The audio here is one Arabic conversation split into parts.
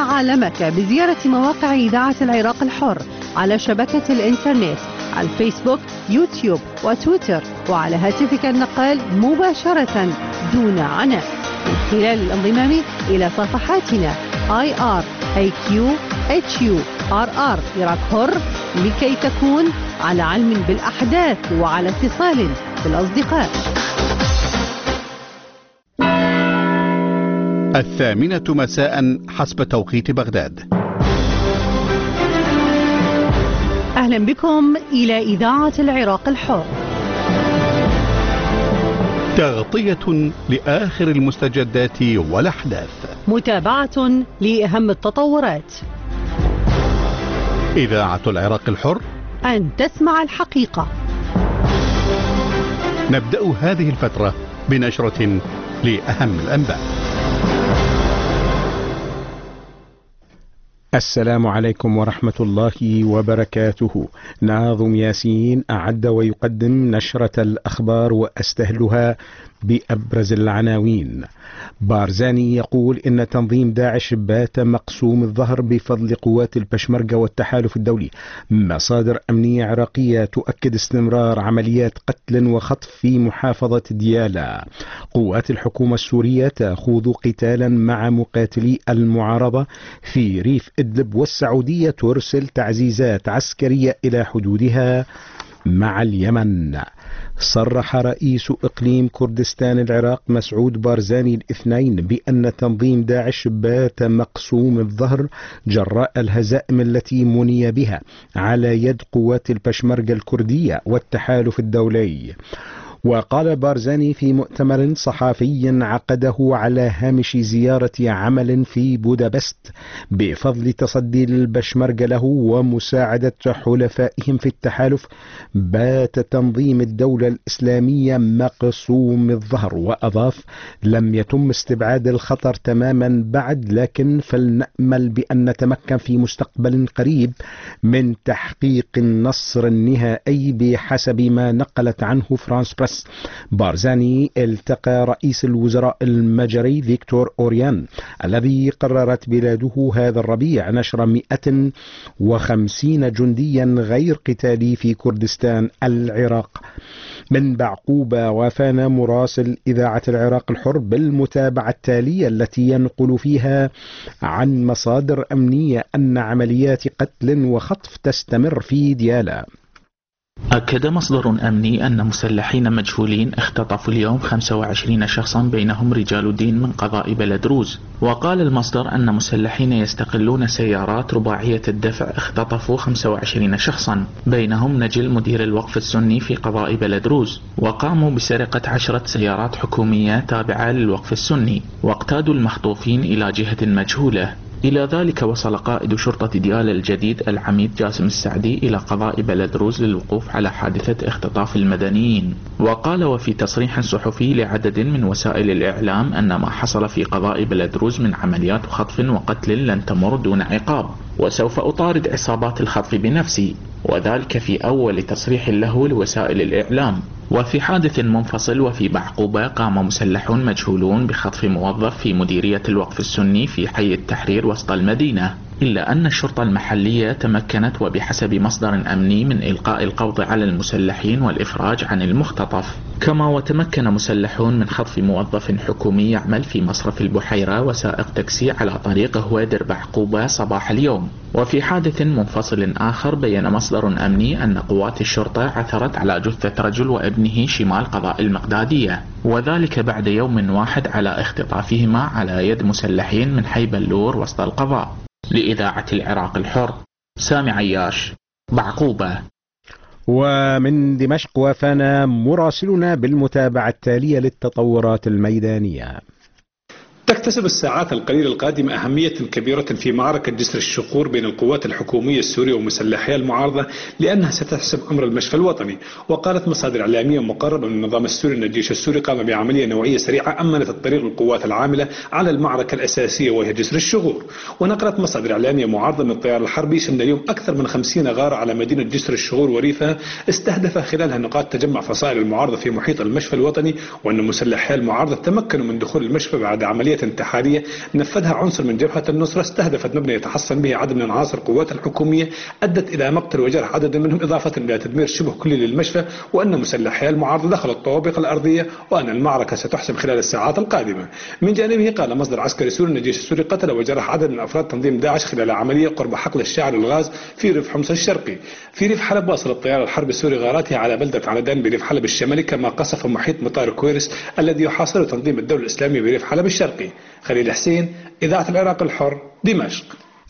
عالمك بزيارة مواقع إذاعة العراق الحر على شبكة الإنترنت على الفيسبوك، يوتيوب وتويتر، وعلى هاتفك النقال مباشرة دون عناء من خلال الانضمام إلى صفحاتنا IR IQ HURR عراق حر لكي تكون على علم بالأحداث وعلى اتصال بالأصدقاء. 8:00 مساء حسب توقيت بغداد. أهلا بكم إلى إذاعة العراق الحر. تغطية لآخر المستجدات والأحداث، متابعة لأهم التطورات. إذاعة العراق الحر، أن تسمع الحقيقة. نبدأ هذه الفترة بنشرة لأهم الأنباء. السلام عليكم ورحمة الله وبركاته. ناظم ياسين أعد ويقدم نشرة الأخبار وأستهلها بأبرز العناوين. بارزاني يقول إن تنظيم داعش بات مقسوم الظهر بفضل قوات البشمركة والتحالف الدولي. مصادر أمنية عراقية تؤكد استمرار عمليات قتل وخطف في محافظة ديالا. قوات الحكومة السورية تخوض قتالا مع مقاتلي المعارضة في ريف إدلب، والسعودية ترسل تعزيزات عسكرية إلى حدودها مع اليمن. صرح رئيس إقليم كردستان العراق مسعود بارزاني الاثنين بأن تنظيم داعش بات مقسوم الظهر جراء الهزائم التي مني بها على يد قوات البشمركة الكردية والتحالف الدولي. وقال بارزاني في مؤتمر صحفي عقده على هامش زيارة عمل في بودابست بفضل تصدي البشمركة له ومساعدة حلفائهم في التحالف: بات تنظيم الدولة الإسلامية مقسوم الظهر. وأضاف: لم يتم استبعاد الخطر تماما بعد، لكن فلنأمل بأن نتمكن في مستقبل قريب من تحقيق النصر النهائي بحسب ما نقلت عنه فرانس بريس. بارزاني التقى رئيس الوزراء المجري فيكتور أوريان الذي قررت بلاده هذا الربيع نشر 150 جنديا غير قتالي في كردستان العراق. من بعقوبة وافانا مراسل إذاعة العراق الحر بالمتابعة التالية التي ينقل فيها عن مصادر أمنية أن عمليات قتل وخطف تستمر في ديالا. أكد مصدر أمني أن مسلحين مجهولين اختطفوا اليوم 25 شخصا بينهم رجال دين من قضاء بلد روز. وقال المصدر أن مسلحين يستقلون سيارات رباعية الدفع اختطفوا 25 شخصا بينهم نجل مدير الوقف السني في قضاء بلد روز، وقاموا بسرقة 10 سيارات حكومية تابعة للوقف السني، واقتادوا المخطوفين إلى جهة مجهولة. إلى ذلك وصل قائد شرطة ديالا الجديد العميد جاسم السعدي إلى قضاء بلد روز للوقوف على حادثة اختطاف المدنيين. وقال وفي تصريح صحفي لعدد من وسائل الإعلام أن ما حصل في قضاء بلد روز من عمليات خطف وقتل لن تمر دون عقاب، وسوف أطارد عصابات الخطف بنفسي، وذلك في أول تصريح له لوسائل الإعلام. وفي حادث منفصل وفي بعقوبة قام مسلحون مجهولون بخطف موظف في مديرية الوقف السني في حي التحرير وسط المدينة، إلا أن الشرطة المحلية تمكنت وبحسب مصدر أمني من إلقاء القبض على المسلحين والإفراج عن المختطف. كما وتمكن مسلحون من خطف موظف حكومي يعمل في مصرف البحيرة وسائق تاكسي على طريق هويدر بعقوبة صباح اليوم. وفي حادث منفصل آخر بين مصدر أمني أن قوات الشرطة عثرت على جثة رجل وابنه شمال قضاء المقدادية، وذلك بعد يوم واحد على اختطافهما على يد مسلحين من حي بلور وسط القضاء. لإذاعة العراق الحر، سامي عياش، بعقوبة. ومن دمشق وافانا مراسلنا بالمتابعة التالية للتطورات الميدانية. تكتسب الساعات القليلة القادمة أهمية كبيرة في معركة جسر الشقور بين القوات الحكومية السورية ومسلحي المعارضة، لأنها ستحسم أمر المشفى الوطني. وقالت مصادر إعلامية مقربة من النظام السوري أن الجيش السوري قام بعملية نوعية سريعة أمنت الطريق للقوات العاملة على المعركة الأساسية وهي جسر الشقور. ونقلت مصادر إعلامية معارضة من الطيار الحربي أن اليوم أكثر من 50 غارة على مدينة جسر الشقور وريفها استهدف خلالها نقاط تجمع فصائل المعارضة في محيط المشفى الوطني، وأن مسلحي المعارضة تمكنوا من دخول المشفى بعد عملية عملية انتحارية نفذها عنصر من جبهة النصرة استهدفت مبنى يتحصن به عدد من عناصر القوات الحكومية، أدت إلى مقتل وجرح عدد منهم، إضافة إلى تدمير شبه كلي للمشفى، وأن مسلحي المعارضة دخلوا الطوابق الأرضية، وأن المعركة ستحسم خلال الساعات القادمة. من جانبه قال مصدر عسكري سوري أن الجيش السوري قتل وجرح عدد من أفراد تنظيم داعش خلال عملية قرب حقل الشاعر الغاز في ريف حمص الشرقي. في ريف حلب واصل الطيار الحرب السوري غاراتها على بلدة عندان بريف حلب الشمالي، كما قصف محيط مطار كويرس الذي يحاصر تنظيم الدولة الإسلامية بريف حلب الشرقي. خليل حسين، إذاعة العراق الحر، دمشق.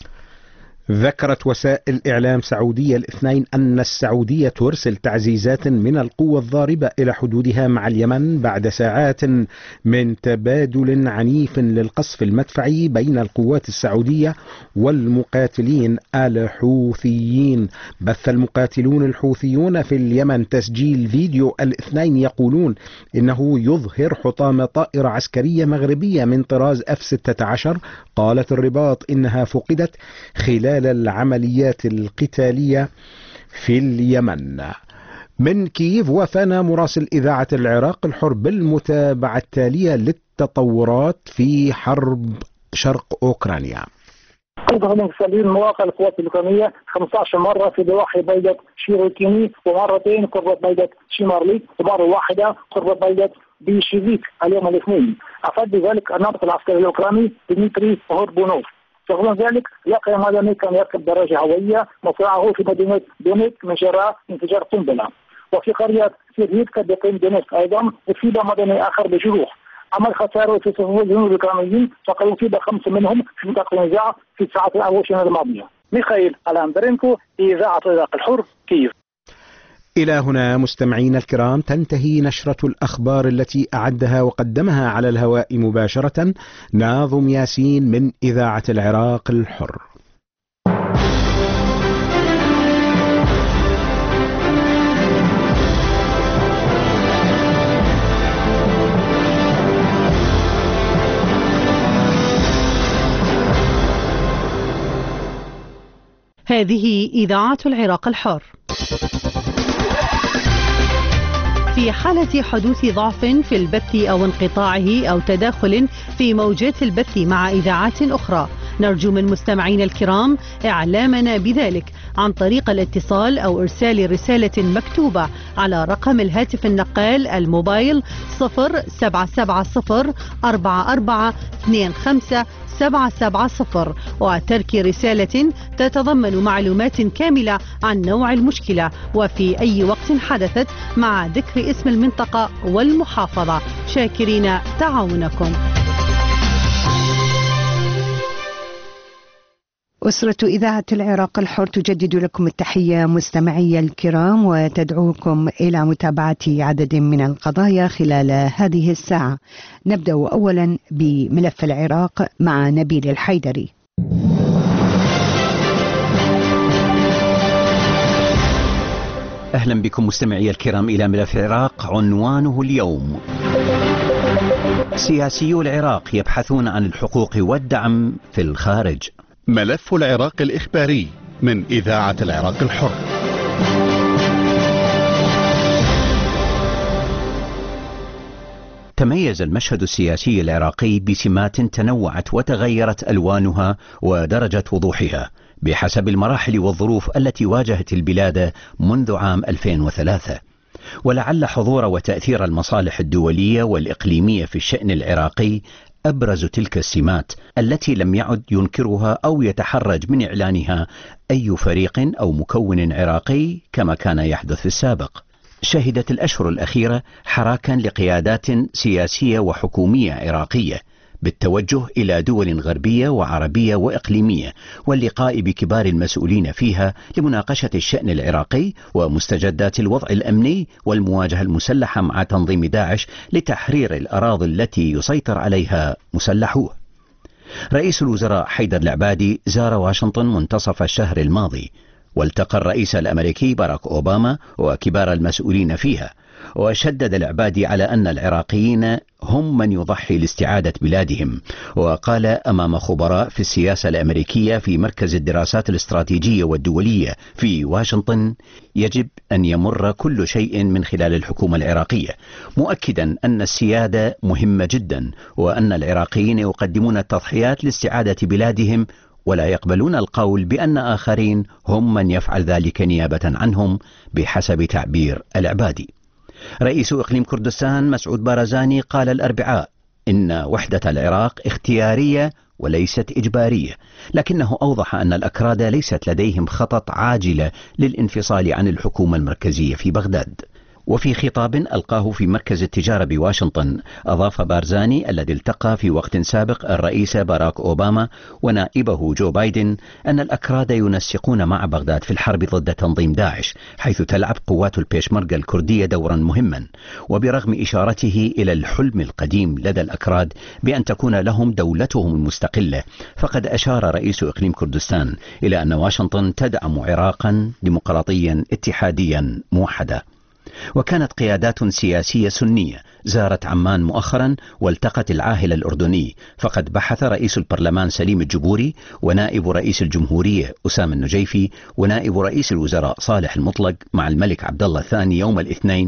ذكرت وسائل إعلام سعودية الاثنين أن السعودية ترسل تعزيزات من القوة الضاربة إلى حدودها مع اليمن بعد ساعات من تبادل عنيف للقصف المدفعي بين القوات السعودية والمقاتلين الحوثيين. بث المقاتلون الحوثيون في اليمن تسجيل فيديو الاثنين يقولون إنه يظهر حطام طائرة عسكرية مغربية من طراز F-16. قالت الرباط إنها فقدت خلال العمليات القتالية في اليمن. من كييف وفانا مراسل إذاعة العراق الحر بالمتابعة التالية للتطورات في حرب شرق أوكرانيا. هم مفصلين مواقع القوات الأوكرانية 15 مرة في ضواحي بلدة شيروكيني، ومرتين قرب بلدة شيمارلي، ومرة واحدة قرب بلدة بيشيفيك اليوم الاثنين. أفاد بذلك الناطق العسكري الأوكراني ديمتري هوربونوف. رغم ذلك لقي مدني كان يركب دراجة هوائية مصرعه في مدينة دونيتسك من جراء انفجار قنبلة. وفي قرية سيريتكا بقيم دونيتسك أيضا أصيب مدني آخر بجروح. أما الخسائر في صفوف الجنود الأوكرانيين فقد أصيب 5 منهم في منطقة النزاع في الساعات الأول الماضية. ميخائيل ألاندرينكو، إذاعة العراق الحر، كييف. إلى هنا مستمعين الكرام تنتهي نشرة الأخبار التي أعدها وقدمها على الهواء مباشرة ناظم ياسين من إذاعة العراق الحر. هذه إذاعة العراق الحر. في حالة حدوث ضعف في البث أو انقطاعه أو تداخل في موجات البث مع إذاعات أخرى، نرجو من مستمعينا الكرام إعلامنا بذلك عن طريق الاتصال أو إرسال رسالة مكتوبة على رقم الهاتف النقال الموبايل 0770442570 وترك رسالة تتضمن معلومات كاملة عن نوع المشكلة وفي أي وقت حدثت مع ذكر اسم المنطقة والمحافظة. شاكرين تعاونكم. أسرة إذاعة العراق الحر تجدد لكم التحية مستمعي الكرام وتدعوكم إلى متابعة عدد من القضايا خلال هذه الساعة. نبدأ أولا بملف العراق مع نبيل الحيدري. أهلا بكم مستمعي الكرام إلى ملف العراق. عنوانه اليوم: سياسيو العراق يبحثون عن الحقوق والدعم في الخارج. ملف العراق الإخباري من إذاعة العراق الحر. تميز المشهد السياسي العراقي بسمات تنوعت وتغيرت ألوانها ودرجة وضوحها بحسب المراحل والظروف التي واجهت البلاد منذ عام 2003. ولعل حضور وتأثير المصالح الدولية والإقليمية في الشأن العراقي أبرز تلك السمات التي لم يعد ينكرها أو يتحرج من إعلانها أي فريق أو مكون عراقي كما كان يحدث في السابق. شهدت الأشهر الأخيرة حراكا لقيادات سياسية وحكومية عراقية بالتوجه إلى دول غربية وعربية وإقليمية واللقاء بكبار المسؤولين فيها لمناقشة الشأن العراقي ومستجدات الوضع الأمني والمواجهة المسلحة مع تنظيم داعش لتحرير الأراضي التي يسيطر عليها مسلحوه. رئيس الوزراء حيدر العبادي زار واشنطن منتصف الشهر الماضي والتقى الرئيس الأمريكي باراك أوباما وكبار المسؤولين فيها، وشدد العبادي على أن العراقيين هم من يضحي لاستعادة بلادهم، وقال أمام خبراء في السياسة الأمريكية في مركز الدراسات الاستراتيجية والدولية في واشنطن: يجب أن يمر كل شيء من خلال الحكومة العراقية، مؤكدا أن السيادة مهمة جدا، وأن العراقيين يقدمون التضحيات لاستعادة بلادهم، ولا يقبلون القول بأن آخرين هم من يفعل ذلك نيابة عنهم، بحسب تعبير العبادي. رئيس إقليم كردستان مسعود بارزاني قال الأربعاء إن وحدة العراق اختيارية وليست إجبارية، لكنه أوضح أن الأكراد ليست لديهم خطط عاجلة للانفصال عن الحكومة المركزية في بغداد. وفي خطاب ألقاه في مركز التجارة بواشنطن، أضاف بارزاني الذي التقى في وقت سابق الرئيس باراك أوباما ونائبه جو بايدن أن الأكراد ينسقون مع بغداد في الحرب ضد تنظيم داعش، حيث تلعب قوات البيشمركة الكردية دورا مهما. وبرغم إشارته إلى الحلم القديم لدى الأكراد بأن تكون لهم دولتهم المستقلة، فقد أشار رئيس إقليم كردستان إلى أن واشنطن تدعم عراقا ديمقراطيا اتحاديا موحدا. وكانت قيادات سياسية سنية زارت عمان مؤخرا والتقت العاهل الأردني، فقد بحث رئيس البرلمان سليم الجبوري ونائب رئيس الجمهورية أسامة النجيفي ونائب رئيس الوزراء صالح المطلق مع الملك عبد الله الثاني يوم الاثنين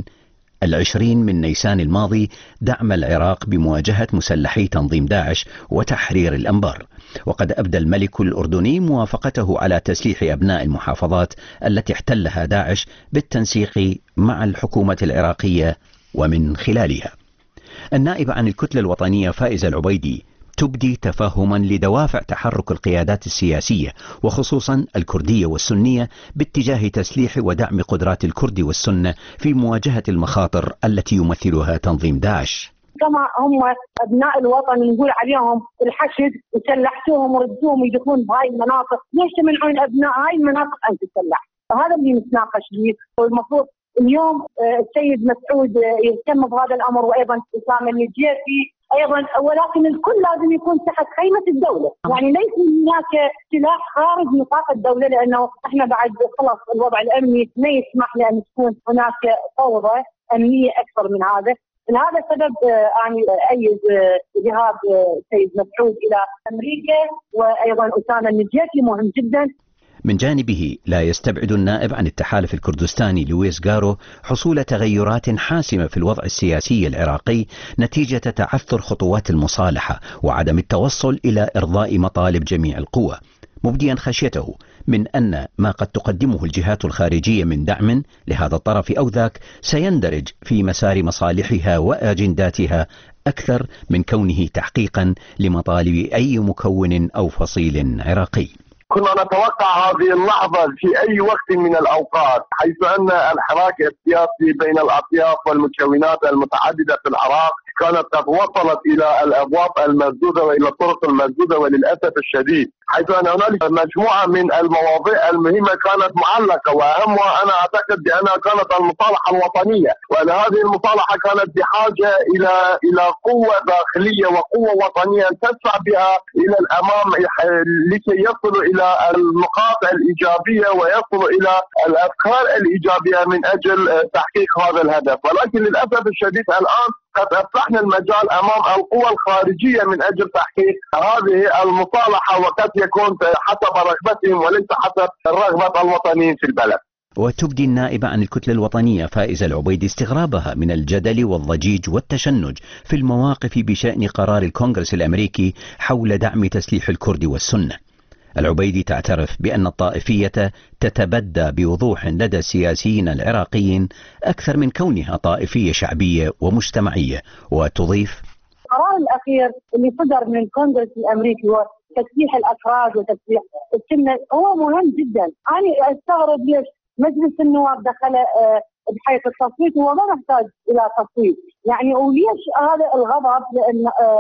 20 من نيسان الماضي دعم العراق بمواجهة مسلحي تنظيم داعش وتحرير الأنبار. وقد أبدى الملك الأردني موافقته على تسليح أبناء المحافظات التي احتلها داعش بالتنسيق مع الحكومة العراقية ومن خلالها. النائب عن الكتلة الوطنية فائزة العبيدي تبدي تفهما لدوافع تحرك القيادات السياسية وخصوصا الكردية والسنية باتجاه تسليح ودعم قدرات الكرد والسنة في مواجهة المخاطر التي يمثلها تنظيم داعش. كما هم أبناء الوطن نقول عليهم الحشد وسلحتوهم وردوهم يدخلون بهاي المناطق، ليش تمنعون أبناء هاي المناطق أن تسلح؟ فهذا اللي نتناقش فيه. والمفروض اليوم السيد مسعود يهتم بهذا الأمر، وأيضا أسامة النجيفي أيضا، ولكن الكل لازم يكون تحت خيمة الدولة، يعني ليس هناك سلاح خارج نطاق الدولة، لأنه احنا بعد خلاص الوضع الأمني ما يسمح لأن تكون هناك فوضى أمنية أكثر من هذا. لهذا السبب يعني أيد ذهاب السيد مسعود إلى أمريكا، وأيضا أسامة النجيفي مهم جدا. من جانبه لا يستبعد النائب عن التحالف الكردستاني لويس غارو حصول تغيرات حاسمة في الوضع السياسي العراقي نتيجة تعثر خطوات المصالحة وعدم التوصل إلى إرضاء مطالب جميع القوى، مبديا خشيته من أن ما قد تقدمه الجهات الخارجية من دعم لهذا الطرف أو ذاك سيندرج في مسار مصالحها وأجنداتها أكثر من كونه تحقيقا لمطالب أي مكون أو فصيل عراقي. كنا نتوقع هذه اللحظة في أي وقت من الأوقات، حيث أن الحراك السياسي بين الأطياف والمكونات المتعددة في العراق كانت قد وصلت إلى الأبواب المسدودة وإلى الطرق المسدودة، وللأسف الشديد حيث أن هنالك مجموعة من المواضيع المهمة كانت معلقة، وأهمها أنا أعتقد بأنها كانت المصالحة الوطنية، وأن هذه المصالحة كانت بحاجة إلى قوة داخلية وقوة وطنية تدفع بها إلى الأمام لكي يصلوا إلى النقاط الإيجابية ويصلوا إلى الأفكار الإيجابية من أجل تحقيق هذا الهدف. ولكن للأسف الشديد الآن قد أفتحنا المجال أمام القوى الخارجية من أجل تحقيق هذه المصالحة، وقد يكون حسب رغبتهم وليس حسب رغبة الوطنيين في البلد. وتبدي النائبة عن الكتلة الوطنية فائزة العبيدي استغرابها من الجدل والضجيج والتشنج في المواقف بشأن قرار الكونغرس الأمريكي حول دعم تسليح الكرد والسنة. العبيدي تعترف بأن الطائفية تتبدى بوضوح لدى السياسيين العراقيين أكثر من كونها طائفية شعبية ومجتمعية، وتضيف: القرار الأخير اللي صدر من الكونغرس الأمريكي وتسليح الأكراد وتسليح السنة هو مهم جدا. أنا أستغرب ليش مجلس النواب دخل بحيث التصويت وهو ما محتاج إلى تصويت، يعني وليش هذا الغضب؟ لأن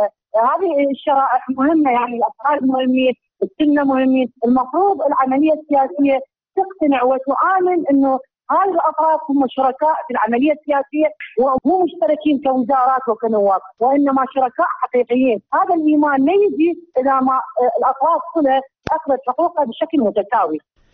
هذه الشرائح مهمة، يعني الأفراد مهمين، السنة مهمين. المفروض العملية السياسية تقتنع وتؤمن أنه هذه الأطراف هم شركاء في العملية السياسية، ومو مشتركين كوزارات وكنواب، وإنما شركاء حقيقيين. هذا الإيمان لا يجي إذا ما الأطراف كلها أخذت حقوقها بشكل متساوي.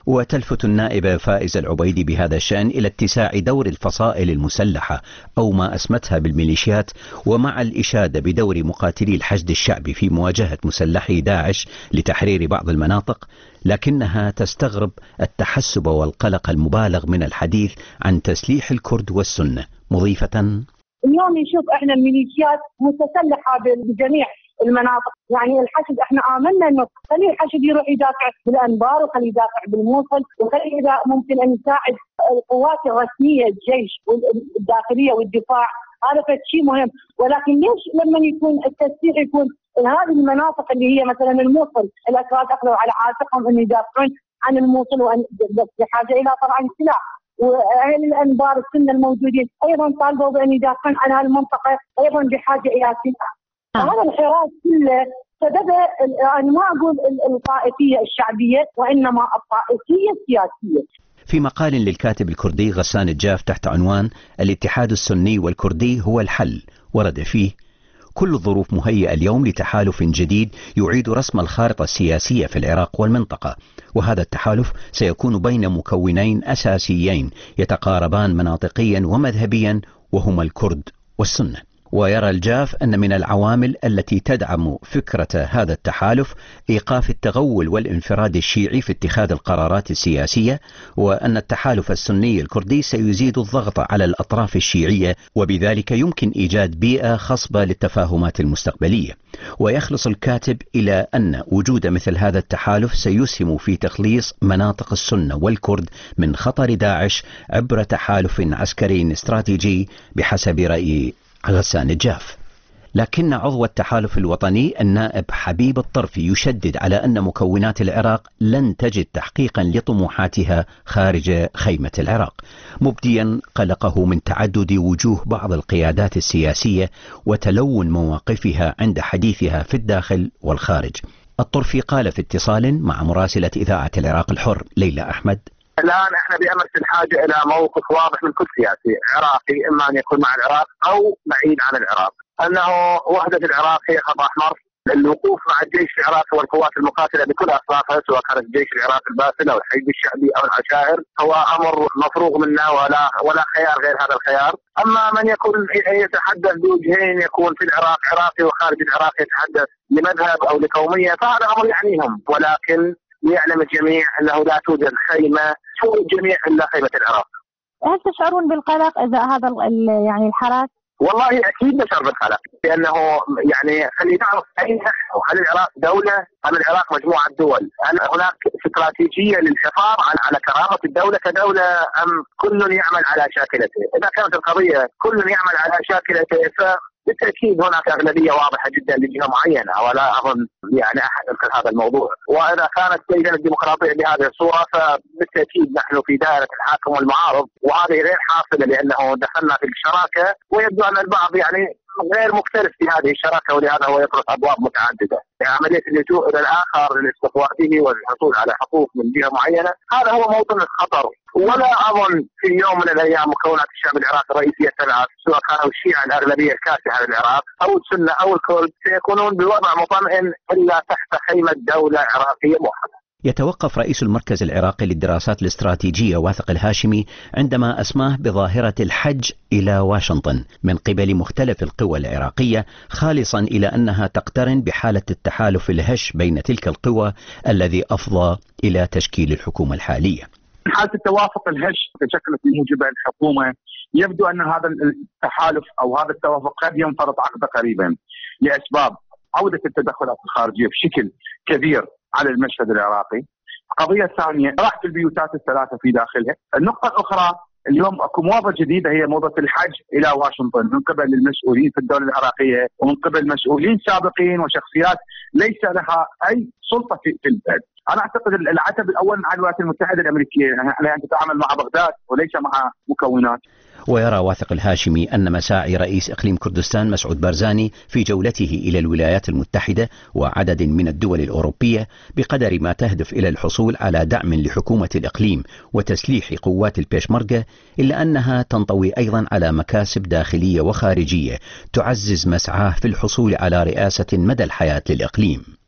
وتلفت النائبة فائزة العبيدي بهذا الشأن إلى اتساع دور الفصائل المسلحة أو ما أسمتها بالميليشيات، ومع الإشادة بدور مقاتلي الحشد الشعبي في مواجهة مسلحي داعش لتحرير بعض المناطق، لكنها تستغرب التحسب والقلق المبالغ من الحديث عن تسليح الكرد والسنة، مضيفة: اليوم نشوف احنا الميليشيات متسلحة بجميع المناطق، يعني الحشد احنا آمنا انه خلي الحشد يروح يدافع بالانبار وخلي يدافع بالموصل وخلي اذا ممكن ان يساعد القوات الرسميه الجيش والداخليه والدفاع، هذا شيء مهم. ولكن ليش لما يكون التسليح يكون هذه المناطق اللي هي مثلا الموصل الاتراك اخذوا على عاتقهم ان يدافعون عن الموصل وان بحاجه الى طبعا سلاح، واهل الانبار السنه الموجودين ايضا طالبوا بان يدافعون عن هذه المنطقه ايضا بحاجه الى سلاح. هذا الحراك كله سببه انا ما اقول الطائفيه الشعبيه وانما الطائفيه السياسيه. في مقال للكاتب الكردي غسان الجاف تحت عنوان الاتحاد السني والكردي هو الحل، ورد فيه: كل الظروف مهيئة اليوم لتحالف جديد يعيد رسم الخارطة السياسية في العراق والمنطقة، وهذا التحالف سيكون بين مكونين أساسيين يتقاربان مناطقيا ومذهبيا، وهما الكرد والسنة. ويرى الجاف أن من العوامل التي تدعم فكرة هذا التحالف إيقاف التغول والانفراد الشيعي في اتخاذ القرارات السياسية، وأن التحالف السني الكردي سيزيد الضغط على الأطراف الشيعية، وبذلك يمكن إيجاد بيئة خصبة للتفاهمات المستقبلية. ويخلص الكاتب إلى أن وجود مثل هذا التحالف سيسهم في تخليص مناطق السنة والكرد من خطر داعش عبر تحالف عسكري استراتيجي بحسب رأي غسان الجاف. لكن عضو التحالف الوطني النائب حبيب الطرفي يشدد على أن مكونات العراق لن تجد تحقيقا لطموحاتها خارج خيمة العراق، مبديا قلقه من تعدد وجوه بعض القيادات السياسية وتلون مواقفها عند حديثها في الداخل والخارج. الطرفي قال في اتصال مع مراسلة إذاعة العراق الحر ليلى أحمد: الآن احنا بأمس الحاجة إلى موقف واضح من كل سياسي عراقي، إما أن يكون مع العراق أو بعيد عن العراق، أنه وحدة العراق هي خط أحمر. الوقوف مع الجيش العراقي والقوات المقاتلة بكل أصنافها، سواء كانت الجيش العراقي الباسل أو الحشد الشعبي أو العشائر، هو أمر مفروغ منه ولا خيار غير هذا الخيار. أما من يكون يتحدث بوجهين، يكون في العراق عراقي وخارج العراق يتحدث لمذهب أو لقومية، فهذا أمر يعنيهم، ولكن يعلم الجميع أنه لا توجد خيمة فوق الجميع إلا خيمة العراق. هل تشعرون بالقلق إذا هذا يعني الحراك؟ والله أكيد نشعر بالقلق، لأنه يعني خلينا نعرف هل العراق دولة أم العراق مجموعة دول؟ هل هناك استراتيجية للحفاظ على كرامة الدولة كدولة أم كل يعمل على شاكلته؟ إذا كانت القضية كل يعمل على شاكلته بالتأكيد هناك أغلبية واضحة جدا لجهة معينة، ولا أظن يعني أحد ينكر هذا الموضوع. وإذا كانت إذا الديمقراطية بهذه الصورة فبالتأكيد نحن في دائرة الحاكم والمعارض، وهذه غير حاصلة لأنه دخلنا في الشراكة، ويبدو أن البعض يعني غير مختلف في هذه الشراكة، ولهذا هو يطرق أبواب متعددة. عملية اللجوء إلى الآخر للاستقواء به والحصول على حقوق من جهة معينة، هذا هو موطن الخطر. ولا أظن في يوم من الأيام مكونات الشعب العراقي الرئيسية الثلاث، سواء كانوا الشيعة الأغلبية الكاسحة للعراق أو السنة أو الكرد، سيكونون بوضع مطمئن إلا تحت خيمة دولة عراقية موحدة. يتوقف رئيس المركز العراقي للدراسات الاستراتيجية واثق الهاشمي عندما أسماه بظاهرة الحج إلى واشنطن من قبل مختلف القوى العراقية، خالصا إلى أنها تقترن بحالة التحالف الهش بين تلك القوى الذي أفضى إلى تشكيل الحكومة الحالية. حالة التوافق الهش تشكلت بموجبها الحكومة، يبدو أن هذا التحالف أو هذا التوافق قد ينفرط عقده قريبا لأسباب عودة التدخلات الخارجية بشكل كبير على المشهد العراقي. القضية الثانية راحة البيوتات الثلاثة في داخلها. النقطة الأخرى اليوم اكو موضة جديدة هي موضة الحج إلى واشنطن من قبل المسؤولين في الدولة العراقية ومن قبل مسؤولين سابقين وشخصيات ليس لها أي سلطة في البلد. أنا أعتقد العتب الأول مع الولايات المتحدة الأمريكية، يعني أن تتعامل مع بغداد وليس مع مكونات. ويرى واثق الهاشمي أن مساعي رئيس إقليم كردستان مسعود بارزاني في جولته إلى الولايات المتحدة وعدد من الدول الأوروبية بقدر ما تهدف إلى الحصول على دعم لحكومة الإقليم وتسليح قوات البيشمركة، إلا أنها تنطوي أيضا على مكاسب داخلية وخارجية تعزز مسعاه في الحصول على رئاسة مدى الحياة للإقليم.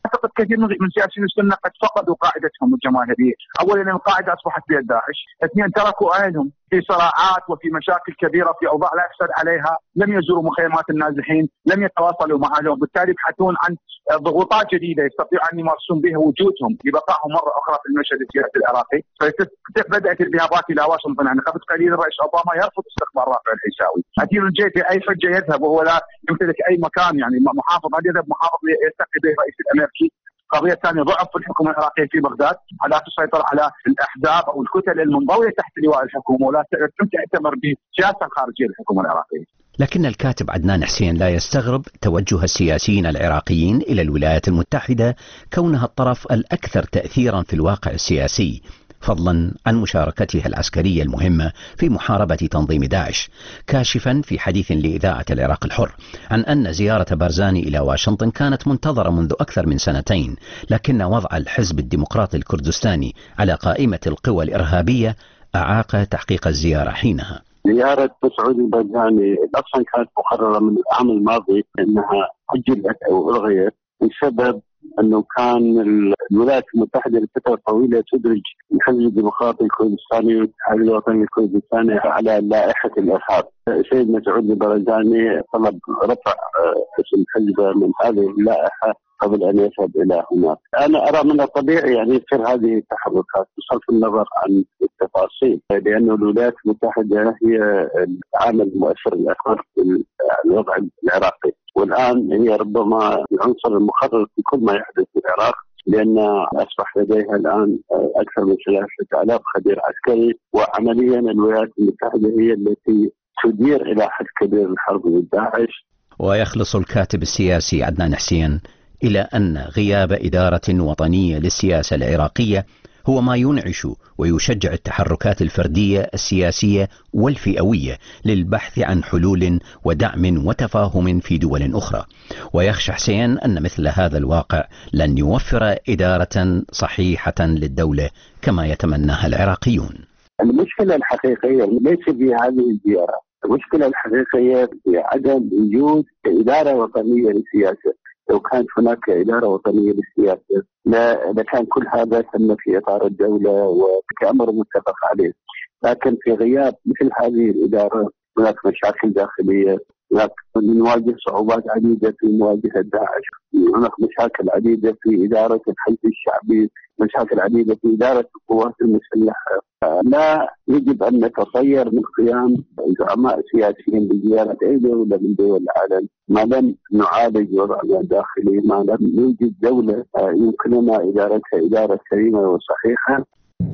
أعتقد كثير من سياسيين السنة قد فقدوا قاعدتهم الجماهيرية. أولا القاعدة أصبحت بيد داعش، اثنين تركوا أهلهم في صراعات وفي مشاكل كبيرة في أوضاع لا يحسد عليها، لم يزوروا مخيمات النازحين، لم يتواصلوا مع أهلهم، بالتالي يبحثون عن ضغوطات جديدة يستطيعوا أن يمارسون بها وجودهم لبقائهم مرة أخرى في المشهد السياسي العراقي. فبدأت الذهابات إلى واشنطن، يعني قبل قليل الرئيس أوباما يرفض استقبال رافع الحساوي. عتير الجيش أي حجة يذهب وهو لا يمتلك أي مكان، يعني محافظ هل يذهب محافظ يلتقي به الرئيس الأمريكي. قضية ثانية ضعف في الحكومة العراقية في بغداد على تسيطر على الأحزاب أو الكتل المنضوية تحت لواء الحكومة ولا تعتبر بسياسة خارجية للحكومة العراقية. لكن الكاتب عدنان حسين لا يستغرب توجه السياسيين العراقيين إلى الولايات المتحدة كونها الطرف الأكثر تأثيرا في الواقع السياسي، فضلا عن مشاركتها العسكرية المهمة في محاربة تنظيم داعش، كاشفا في حديث لإذاعة العراق الحر عن أن زيارة بارزاني إلى واشنطن كانت منتظرة منذ أكثر من سنتين، لكن وضع الحزب الديمقراطي الكردستاني على قائمة القوى الإرهابية أعاق تحقيق الزيارة حينها. زيارة مسعود البرزاني أصلا كانت مقررة من العام الماضي أنها أجلت أو ألغيت بسبب أنه كان الولايات المتحدة لفترة طويلة تدرج الحزب الديمقراطي الكردستاني والاتحاد الوطني الكردستاني على لائحة الإرهاب. السيد مسعود البرزاني طلب رفع اسم حزبه من هذه اللائحة قبل أن يذهب إلى هناك. أنا أرى من الطبيعي يعني يصير هذه التحركات بصرف النظر عن التفاصيل، لأن الولايات المتحدة هي العامل المؤثر الأكبر في الوضع العراقي، والآن هي ربما العنصر المخرج في كل ما يحدث في العراق، لأن أصبح لديها الآن أكثر من 3,000 خبير عسكري، وعمليا الولايات المتحدة هي التي تدير إلى حد كبير الحرب ضد داعش. ويخلص الكاتب السياسي عدنان حسين إلى أن غياب إدارة وطنية للسياسة العراقية هو ما ينعش ويشجع التحركات الفردية السياسية والفئوية للبحث عن حلول ودعم وتفاهم في دول أخرى، ويخشى حسين أن مثل هذا الواقع لن يوفر إدارة صحيحة للدولة كما يتمناها العراقيون. المشكلة الحقيقية ليس في هذه الزيارة، المشكلة الحقيقية في عدم وجود إدارة وطنية للسياسة. لو كانت هناك إدارة وطنية للسياسة لكان كل هذا تم في إطار الدولة وكأمر متفق عليه، لكن في غياب مثل هذه الإدارة هناك مشاكل داخلية، هناك نواجه صعوبات عديدة في مواجهة داعش، هناك مشاكل عديدة في إدارة الحشد الشعبي، مشاكل عديدة في إدارة القوات المسلحة. لا يجب أن نتطير من قيام زعماء سياسيين بزيارة أي دولة من دول العالم ما لم نعالج وضعنا الداخلي، ما لم نوجد دولة يمكننا إدارتها إدارة سليمة وصحيحة.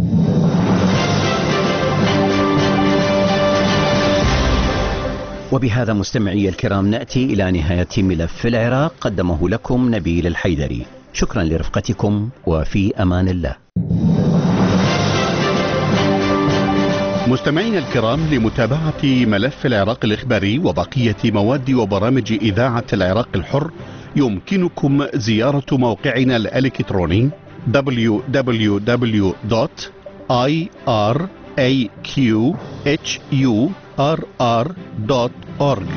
وبهذا مستمعي الكرام نأتي إلى نهاية ملف العراق قدمه لكم نبيل الحيدري. شكرا لرفقتكم وفي أمان الله. مستمعينا الكرام، لمتابعة ملف العراق الإخباري وبقية مواد وبرامج إذاعة العراق الحر يمكنكم زيارة موقعنا الإلكتروني www.iraqhurr.org.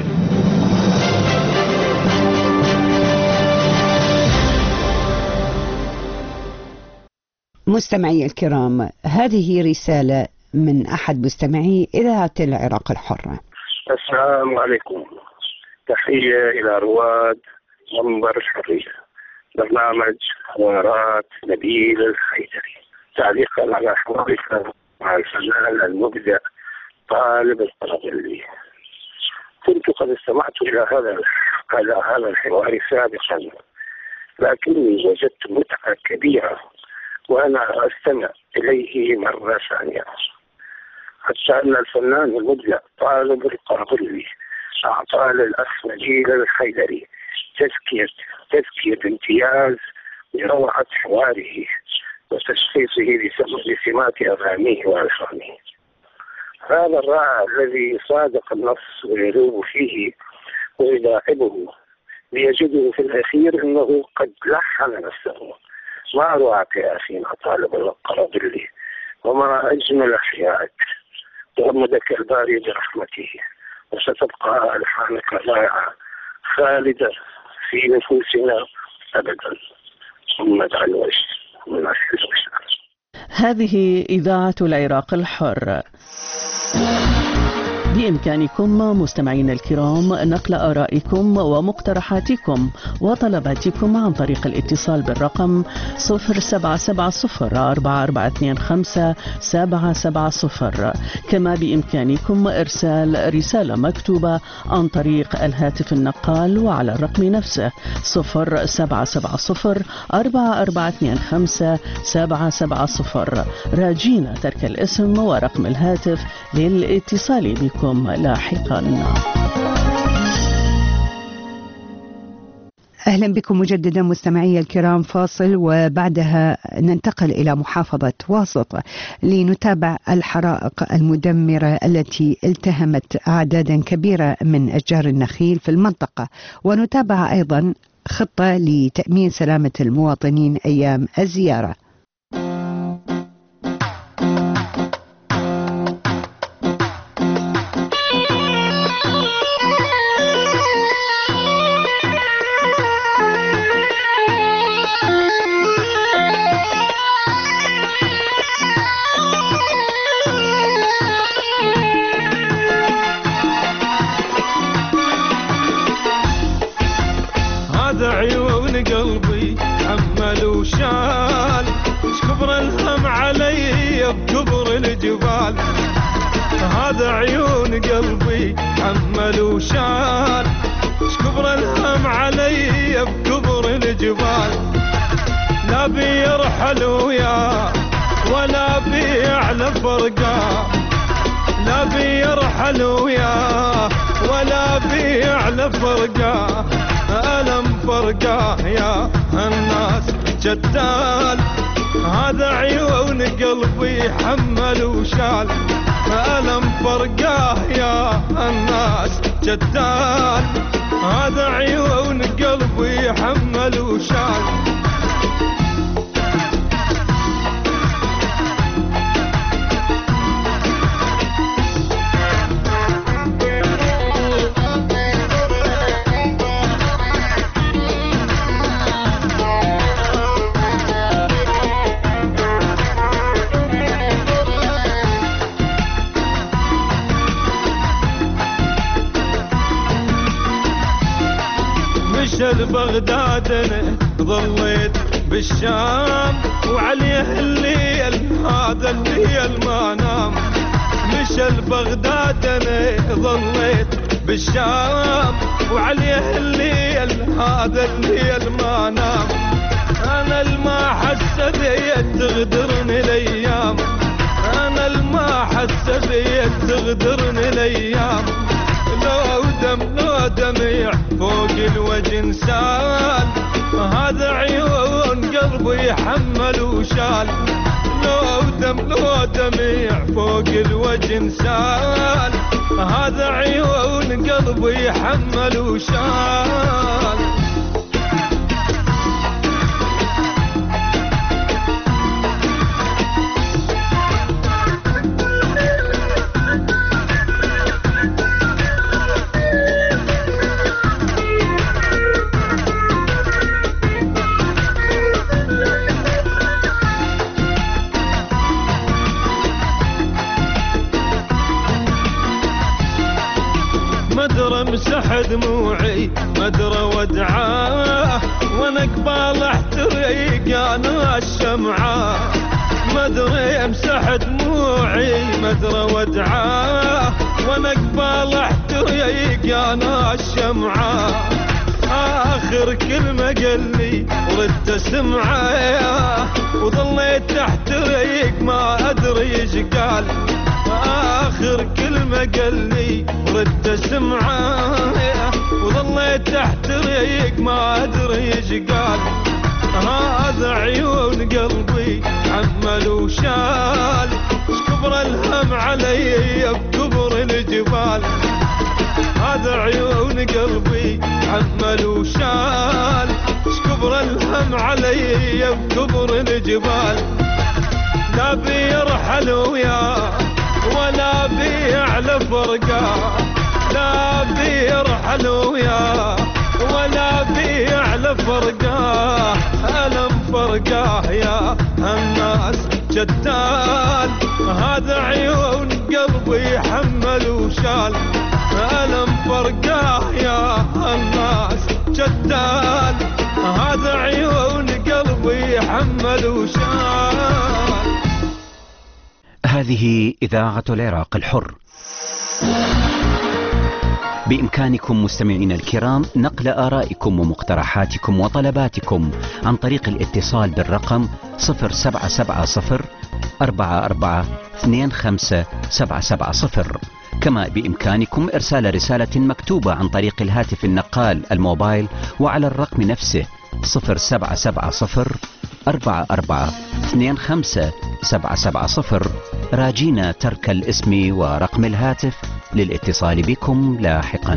مستمعي الكرام، هذه رسالة من أحد مستمعي إذاعة العراق الحرة. السلام عليكم، تحية إلى رواد منبر الحرية، برنامج حوارات نبيل الحيدري. تعليقا على حوارك مع الفنان المبدع طالب القرضلي، كنت قد استمعت إلى هذا الحوار سابقا، لكني وجدت متعة كبيرة وأنا أستمع إليه مرة ثانية، حتى أن الفنان المبدع طالب القرضلي أعطى للأخ نبيل الحيدري تذكية بامتياز بروعة حواره وتشخيصه لسمات أغانيه وألحانه. هذا الرائع الذي صادق النص ويذوب فيه ويلاعبه ليجده في الأخير أنه قد لحن نفسه. ما رواك يا أخينا طالب القرضلي، وما أجمل أحيائك، تغمدك الباري برحمته، وستبقى ألحانك رائعة خالدة في نفوسنا أبدا. محمد علوش من الحزب الشعبي. هذه إذاعة العراق الحر. بإمكانكم مستمعينا الكرام نقل آرائكم ومقترحاتكم وطلباتكم عن طريق الاتصال بالرقم 07704425-770. كما بإمكانكم إرسال رسالة مكتوبة عن طريق الهاتف النقال وعلى الرقم نفسه 07704425-770. راجين ترك الاسم ورقم الهاتف للاتصال بكم لاحقا. أهلا بكم مجددا مستمعي الكرام. فاصل وبعدها ننتقل إلى محافظة واسط لنتابع الحرائق المدمرة التي التهمت أعدادا كبيرة من أشجار النخيل في المنطقة، ونتابع أيضا خطة لتأمين سلامة المواطنين أيام الزيارة. عيون قلبي حمل وشال، شكبر الهم علي بكبر الجبال. هذا عيون قلبي حمل وشال، شكبر الهم علي بكبر الجبال. لا بيرحل وياه ولا بيعلى فرقاه، لا بيرحل وياه ولا بيعلى فرقاه. ألم فرقاه يا الناس جدال، هذا عيون قلبي حمل وشال. ألم فرقاه يا الناس جدال، هذا عيون قلبي حمل وشال. بغداد انا ظليت بالشام، وعليه الليل هذا الليل ما نام. مشى بغداد انا ظليت بالشام، وعليه الليل هذا الليل ما نام. انا الما حس بيد تغدرني الايام، انا الما حس بيد تغدرني الايام. لو دمع فوق الوجه انسال، هذا عيون قلبي حمل وشال. لو دمع فوق الوجه انسال، هذا عيون قلبي حمل وشال. مسح دموعي مدرى ودعاه، وانا قبال احتريق انا الشمعة. مدري امسح دموعي مدرى ودعاه، وانا قبال احتريق انا الشمعة. اخر كلمة قال لي ورد اسمعه، وظليت احتريق ما ادري ايش قال. آخر كلمة قال لي ورد اسمعه، وظليت احتريق ما ادري ايش قال. هذا عيون قلبي حمل وشال، شكبر الهم علي بكبر الجبال. هذا عيون قلبي حمل وشال، شكبر الهم علي بكبر الجبال. لا بيرحل وياه ولا بيعلى فرقاه، لا بيرحل وياه ولا بيعلى فرقاه. ألم فرقاه يا الناس جدال، هذا عيون قلبي حمل وشال، ألم فرقاه يا الناس جدال، هذا عيون قلبي حمل وشال. هذه إذاعة العراق الحر. بإمكانكم مستمعين الكرام نقل آرائكم ومقترحاتكم وطلباتكم عن طريق الاتصال بالرقم 0770 44 25 770. كما بإمكانكم إرسال رسالة مكتوبة عن طريق الهاتف النقال الموبايل وعلى الرقم نفسه 0770 44 25 770، راجينا ترك الاسم ورقم الهاتف للاتصال بكم لاحقا.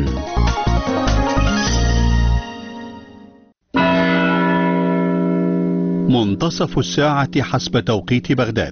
منتصف الساعة حسب توقيت بغداد.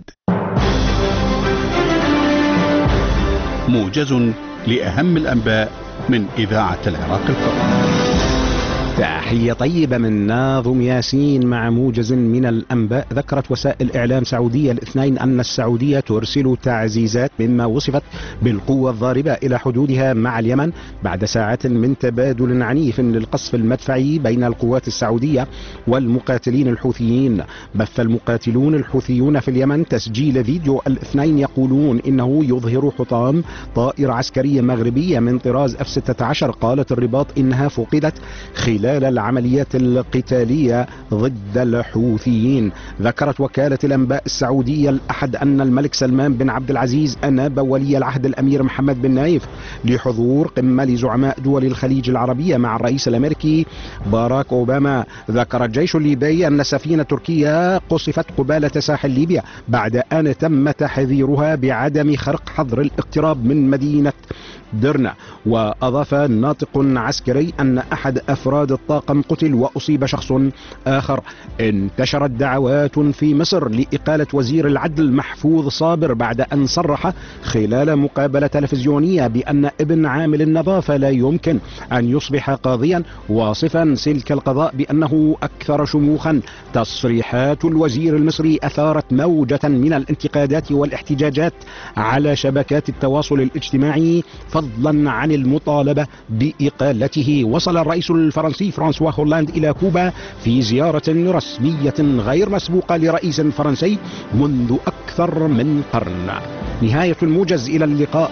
موجز لأهم الأنباء من إذاعة العراق الحر. تحية طيبة من ناظم ياسين مع موجز من الأنباء. ذكرت وسائل إعلام سعودية الاثنين أن السعودية ترسل تعزيزات مما وصفت بالقوة الضاربة إلى حدودها مع اليمن بعد ساعات من تبادل عنيف للقصف المدفعي بين القوات السعودية والمقاتلين الحوثيين. بث المقاتلون الحوثيون في اليمن تسجيل فيديو الاثنين يقولون إنه يظهر حطام طائرة عسكرية مغربية من طراز F-16. قالت الرباط إنها فقدت خلال العمليات القتالية ضد الحوثيين. ذكرت وكالة الأنباء السعودية الأحد أن الملك سلمان بن عبد العزيز أناب ولي العهد الأمير محمد بن نايف لحضور قمة لزعماء دول الخليج العربية مع الرئيس الأمريكي باراك أوباما. ذكر الجيش الليبي أن سفينة تركية قصفت قبالة ساحل ليبيا بعد أن تم تحذيرها بعدم خرق حظر الاقتراب من مدينة درنا. وأضاف ناطق عسكري أن أحد أفراد الطاقم قتل وأصيب شخص آخر. انتشرت دعوات في مصر لإقالة وزير العدل محفوظ صابر بعد أن صرح خلال مقابلة تلفزيونية بأن ابن عامل النظافة لا يمكن أن يصبح قاضيا، واصفا سلك القضاء بأنه أكثر شموخا. تصريحات الوزير المصري أثارت موجة من الانتقادات والاحتجاجات على شبكات التواصل الاجتماعي فضلا عن المطالبة بإقالته. وصل الرئيس الفرنسي فرانسوا هولاند إلى كوبا في زيارة رسمية غير مسبوقة لرئيس فرنسي منذ أكثر من قرن. نهاية الموجز، إلى اللقاء.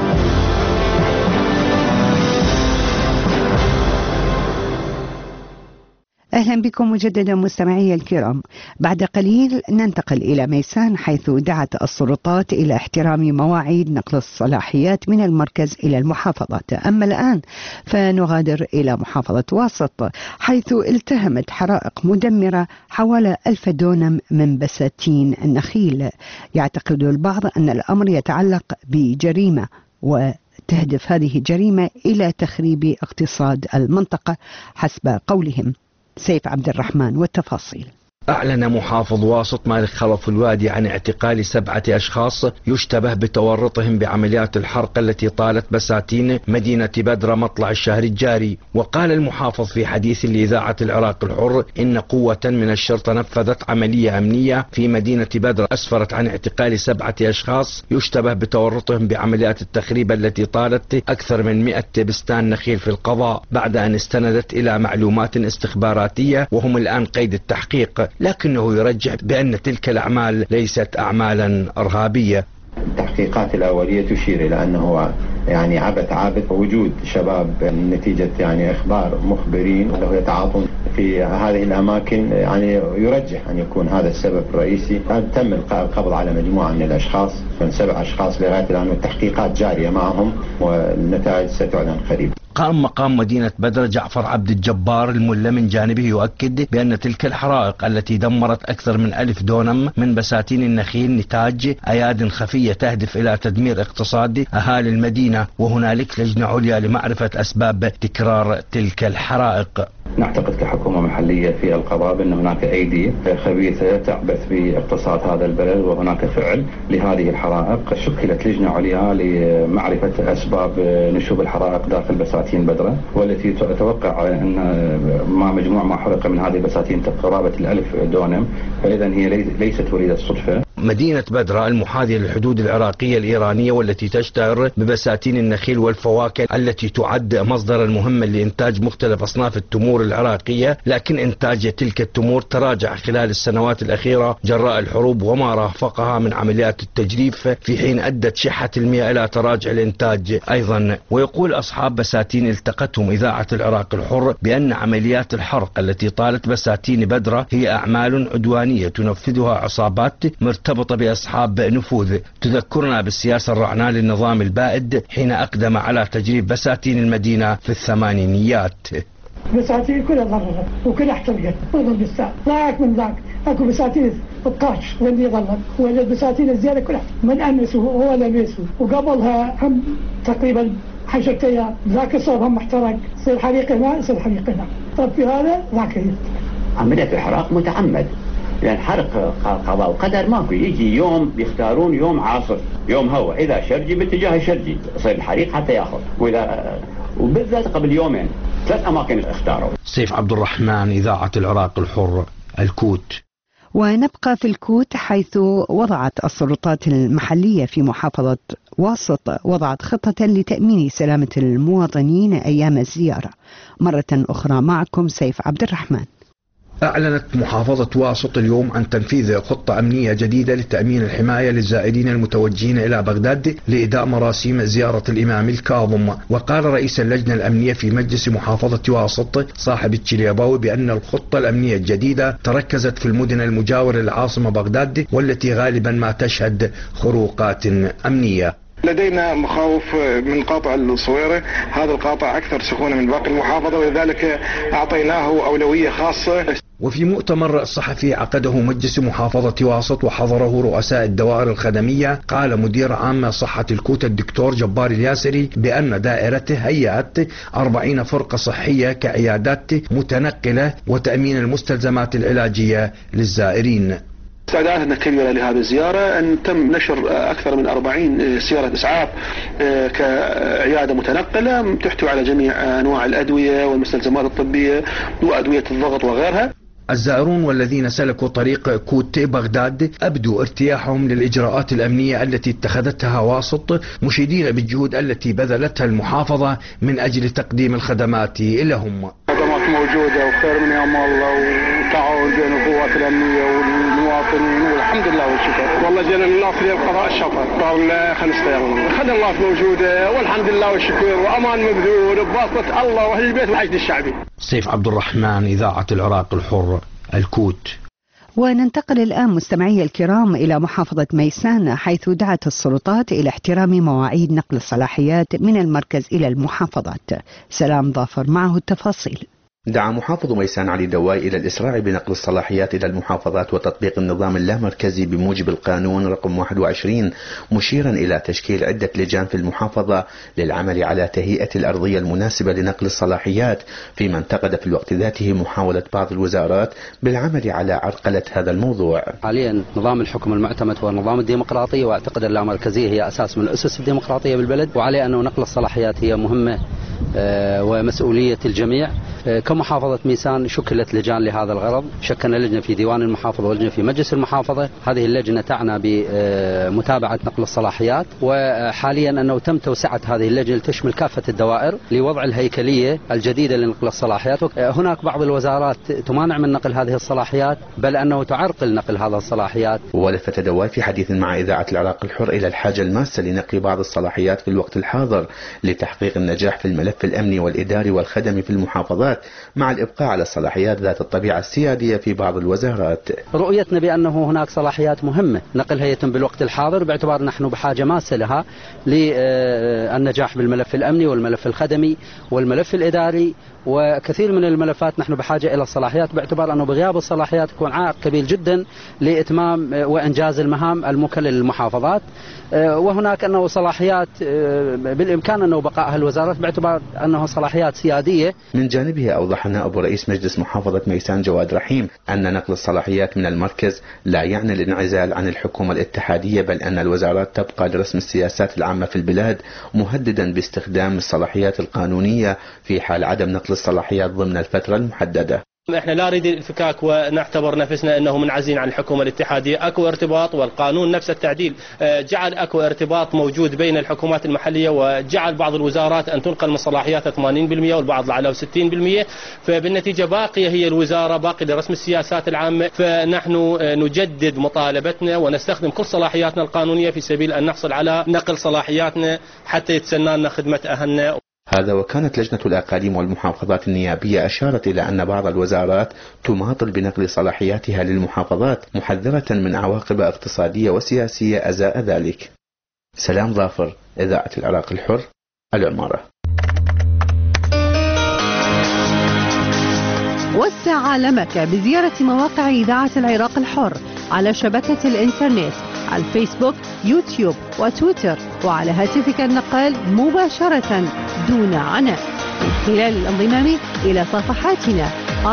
أهلا بكم مجددا مستمعي الكرام. بعد قليل ننتقل إلى ميسان، حيث دعت السلطات إلى احترام مواعيد نقل الصلاحيات من المركز إلى المحافظات. أما الآن فنغادر إلى محافظة واسط، حيث التهمت حرائق مدمرة حوالي 1000 دونم من بساتين النخيل. يعتقد البعض أن الأمر يتعلق بجريمة، وتهدف هذه الجريمة إلى تخريب اقتصاد المنطقة حسب قولهم. سيف عبد الرحمن والتفاصيل. أعلن محافظ واسط مالك خلف الوادي عن اعتقال 7 أشخاص يشتبه بتورطهم بعمليات الحرق التي طالت بساتين مدينة بدرة مطلع الشهر الجاري. وقال المحافظ في حديث لإذاعة العراق الحر إن قوة من الشرطة نفذت عملية أمنية في مدينة بدرة أسفرت عن اعتقال 7 أشخاص يشتبه بتورطهم بعمليات التخريب التي طالت أكثر من 100 بستان نخيل في القضاء، بعد أن استندت إلى معلومات استخباراتية وهم الآن قيد التحقيق. لكنه يرجح بأن تلك الأعمال ليست أعمالا إرهابية. التحقيقات الأولية تشير إلى أنه عبث وجود شباب نتيجة إخبار مخبرين أنه يتعاطون في هذه الأماكن، يرجح أن يكون هذا السبب الرئيسي. تم القبض على مجموعة من الأشخاص، من 7 أشخاص لغاية الآن، والتحقيقات جارية معهم والنتائج ستعلن قريبا. قام مقام مدينة بدرة جعفر عبد الجبار الملا من جانبه يؤكد بأن تلك الحرائق التي دمرت أكثر من 1000 دونم من بساتين النخيل نتاج أياد خفية تهدف إلى تدمير اقتصاد أهالي المدينة، وهنالك لجنة عليا لمعرفة أسباب تكرار تلك الحرائق. نعتقد كحكومة محلية في القضاء بأن هناك أيدي خبيثة تعبث باقتصاد هذا البلد، وهناك فعل لهذه الحرائق. شكلت لجنة عليا لمعرفة أسباب نشوب الحرائق داخل بساتين بدرة، والتي أتوقع أن مع مجموع ما حرق من هذه البساتين قرابة 1000 دونم، فإذا هي ليست وليدة صدفة. مدينة بدرة المحاذية للحدود العراقية الإيرانية والتي تشتهر ببساتين النخيل والفواكه التي تعد مصدرا مهما لإنتاج مختلف أصناف التمور العراقية، لكن إنتاج تلك التمور تراجع خلال السنوات الأخيرة جراء الحروب وما رافقها من عمليات التجريف، في حين أدت شحة المياه إلى تراجع الإنتاج أيضا. ويقول أصحاب بساتين التقتهم إذاعة العراق الحر بأن عمليات الحرق التي طالت بساتين بدرة هي أعمال عدوانية تنفذها عصابات مرتبطة بأصحاب نفوذ تذكرنا بالسياسة الرعناء للنظام البائد حين أقدم على تجريف بساتين المدينة في الثمانينيات. بساتين كلها ضررت وكلها احترقت وضل بالساعة، ضاعت من ذاك. اكو بساتين الطاش واللي ظلت، والبساتين الزيادة كلها من أنسوا هو لبسوا، وقبلها هم تقريبا 10 أيام ذاك الصوب هم احترق، يصير حريق هنا يصير حريق هنا. طب في هذا ذاك عملية الحراق متعمد، لأن حرق قضاء وقدر ماكو. يجي يوم يختارون يوم عاصف، يوم هواء، إذا شرجي باتجاه شرجي يصير الحريق حتى ياخذ، وبالذات قبل يومين 3 أماكن اختاروا. سيف عبد الرحمن، إذاعة العراق الحر، الكوت. ونبقى في الكوت، حيث وضعت السلطات المحلية في محافظة واسط خطة لتأمين سلامة المواطنين أيام الزيارة. مرة أخرى معكم سيف عبد الرحمن. أعلنت محافظة واسط اليوم عن تنفيذ خطة أمنية جديدة لتأمين الحماية للزائرين المتوجهين إلى بغداد لإداء مراسيم زيارة الإمام الكاظم. وقال رئيس اللجنة الأمنية في مجلس محافظة واسط صاحب التشليباوي بأن الخطة الأمنية الجديدة تركزت في المدن المجاورة للعاصمة بغداد، والتي غالبا ما تشهد خروقات أمنية. لدينا مخاوف من قاطع الصويرة، هذا القاطع أكثر سخونة من باقي المحافظة، ولذلك أعطيناه أولوية خاصة. وفي مؤتمر صحفي عقده مجلس محافظة واسط وحضره رؤساء الدوائر الخدمية، قال مدير عام صحة الكوت الدكتور جبار الياسري بأن دائرته هيأت 40 فرقة صحية كعيادات متنقلة وتأمين المستلزمات العلاجية للزائرين. استعداداتنا كبيرة لهذه الزيارة، أن تم نشر أكثر من 40 سيارة إسعاف كعيادة متنقلة تحتوي على جميع أنواع الأدوية والمستلزمات الطبية وأدوية الضغط وغيرها. الزائرون والذين سلكوا طريق كوت بغداد أبدوا ارتياحهم للإجراءات الأمنية التي اتخذتها واسط، مشيدين بالجهود التي بذلتها المحافظة من أجل تقديم الخدمات لهم. خدمات موجودة وخير من يوم الله، وتعاون بين القوات الأمنية والمواطنين، والحمد لله والشكر. والله جينا للناصر القضاء الشفر، صار 5 أيام. خدمات موجودة والحمد لله والشكر، وأمان مبذول بواسطة الله وأهل البيت والحشد الشعبي. سيف عبد الرحمن، إذاعة العراق الحر، الكوت. وننتقل الآن مستمعي الكرام إلى محافظة ميسان، حيث دعت السلطات إلى احترام مواعيد نقل الصلاحيات من المركز إلى المحافظات. سلام ظافر معه التفاصيل. دعا محافظ ميسان علي دواي إلى الإسراع بنقل الصلاحيات إلى المحافظات وتطبيق النظام اللامركزي بموجب القانون رقم 21، مشيرا إلى تشكيل عدة لجان في المحافظة للعمل على تهيئة الأرضية المناسبة لنقل الصلاحيات، فيما انتقد في الوقت ذاته محاولة بعض الوزارات بالعمل على عرقلة هذا الموضوع. حاليا نظام الحكم المعتمد هو النظام الديمقراطي، وأعتقد اللامركزية هي أساس من أسس الديمقراطية بالبلد، وعليه أنه نقل الصلاحيات هي مهمة ومسؤولية الجميع. كمحافظة ميسان شكلت لجان لهذا الغرض، شكلنا لجنة في ديوان المحافظة ولجنة في مجلس المحافظة. هذه اللجنة تعنى بمتابعة نقل الصلاحيات، وحاليا أنه تم توسعة هذه اللجنة لتشمل كافة الدوائر لوضع الهيكلية الجديدة لنقل الصلاحيات. هناك بعض الوزارات تمانع من نقل هذه الصلاحيات، بل أنه تعرقل نقل هذه الصلاحيات. ولفت دواي في حديث مع إذاعة العراق الحر إلى الحاجة الماسة لنقل بعض الصلاحيات في الوقت الحاضر لتحقيق النجاح في الملف الأمني والإداري والخدمي في المحافظات، مع الإبقاء على الصلاحيات ذات الطبيعة السيادية في بعض الوزارات. رؤيتنا بأنه هناك صلاحيات مهمة نقلها يتم بالوقت الحاضر، باعتبار نحن بحاجة ماسة لها للنجاح بالملف الأمني والملف الخدمي والملف الإداري، وكثير من الملفات نحن بحاجة إلى الصلاحيات، باعتبار أنه بغياب الصلاحيات يكون عائق كبير جدا لإتمام وإنجاز المهام المكللة للمحافظات. وهناك أنه صلاحيات بالإمكان أنه بقائها الوزارات، باعتبار أنه صلاحيات سيادية. من جانبه أوضح نائب رئيس مجلس محافظة ميسان جواد رحيم أن نقل الصلاحيات من المركز لا يعني الانعزال عن الحكومة الاتحادية، بل أن الوزارات تبقى لرسم السياسات العامة في البلاد، مهددا باستخدام الصلاحيات القانونية في حال عدم نقل الصلاحيات ضمن الفترة المحددة. احنا لا نريد الانفكاك ونعتبر نفسنا انه منعزلين عن الحكومه الاتحاديه، اكو ارتباط، والقانون نفس التعديل جعل اكو ارتباط موجود بين الحكومات المحليه، وجعل بعض الوزارات ان تنقل من صلاحياتها 80% والبعض على 60%، فبالنتيجه باقيه هي الوزاره باقي لرسم السياسات العامه، فنحن نجدد مطالبتنا ونستخدم كل صلاحياتنا القانونيه في سبيل ان نحصل على نقل صلاحياتنا حتى يتسنى لنا خدمه اهلنا. هذا وكانت لجنة الأقاليم والمحافظات النيابية أشارت إلى أن بعض الوزارات تماطل بنقل صلاحياتها للمحافظات، محذرة من عواقب اقتصادية وسياسية أزاء ذلك. سلام ظافر، إذاعة العراق الحر، العمارة. وسع عالمك بزيارة مواقع إذاعة العراق الحر على شبكة الإنترنت، على الفيسبوك، يوتيوب وتويتر، وعلى هاتفك النقال مباشرة دون عناء، من خلال الانضمام إلى صفحاتنا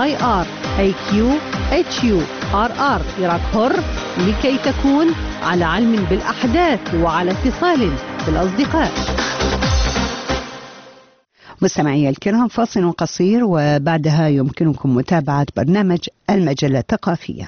IRIQHURR عراق حر، لكي تكون على علم بالأحداث وعلى اتصال بالأصدقاء. مستمعي الكرام، فاصل قصير وبعدها يمكنكم متابعة برنامج المجلة الثقافية.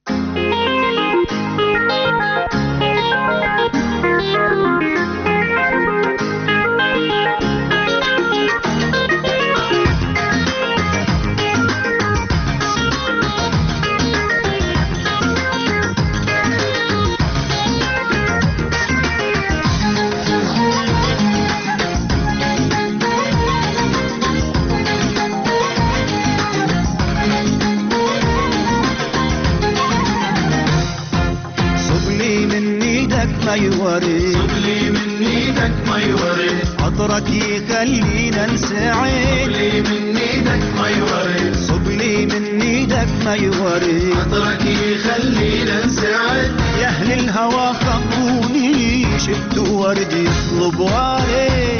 صبلي من ايدك ما يورد، عطرك يخلينا نسعد. صبلي من ايدك ما يورد، صبلي من ايدك ما يورد، عطرك يخلينا نسعد. يا اهل الهوى خبروني، شفتوا ورد يطلب وارد.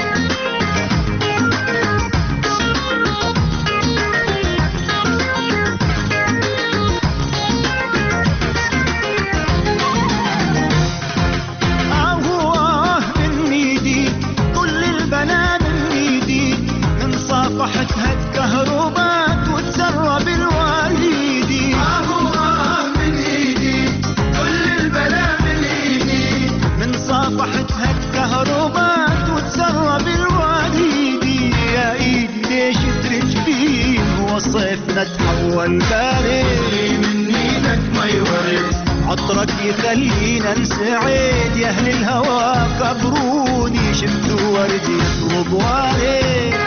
صفحتها الكهربات وتسرب الواليدي. من ايدي كل البلا من ايدي، من صفحتها الكهربات وتسرب الواليدي. يا ايدي ليش ترجلين وصيفنا تحول بارد. من ايدك ما يورد، عطرك يخلينا نسعد. يا اهل الهوى خبروني، شفتوا ورد يطلب وارد.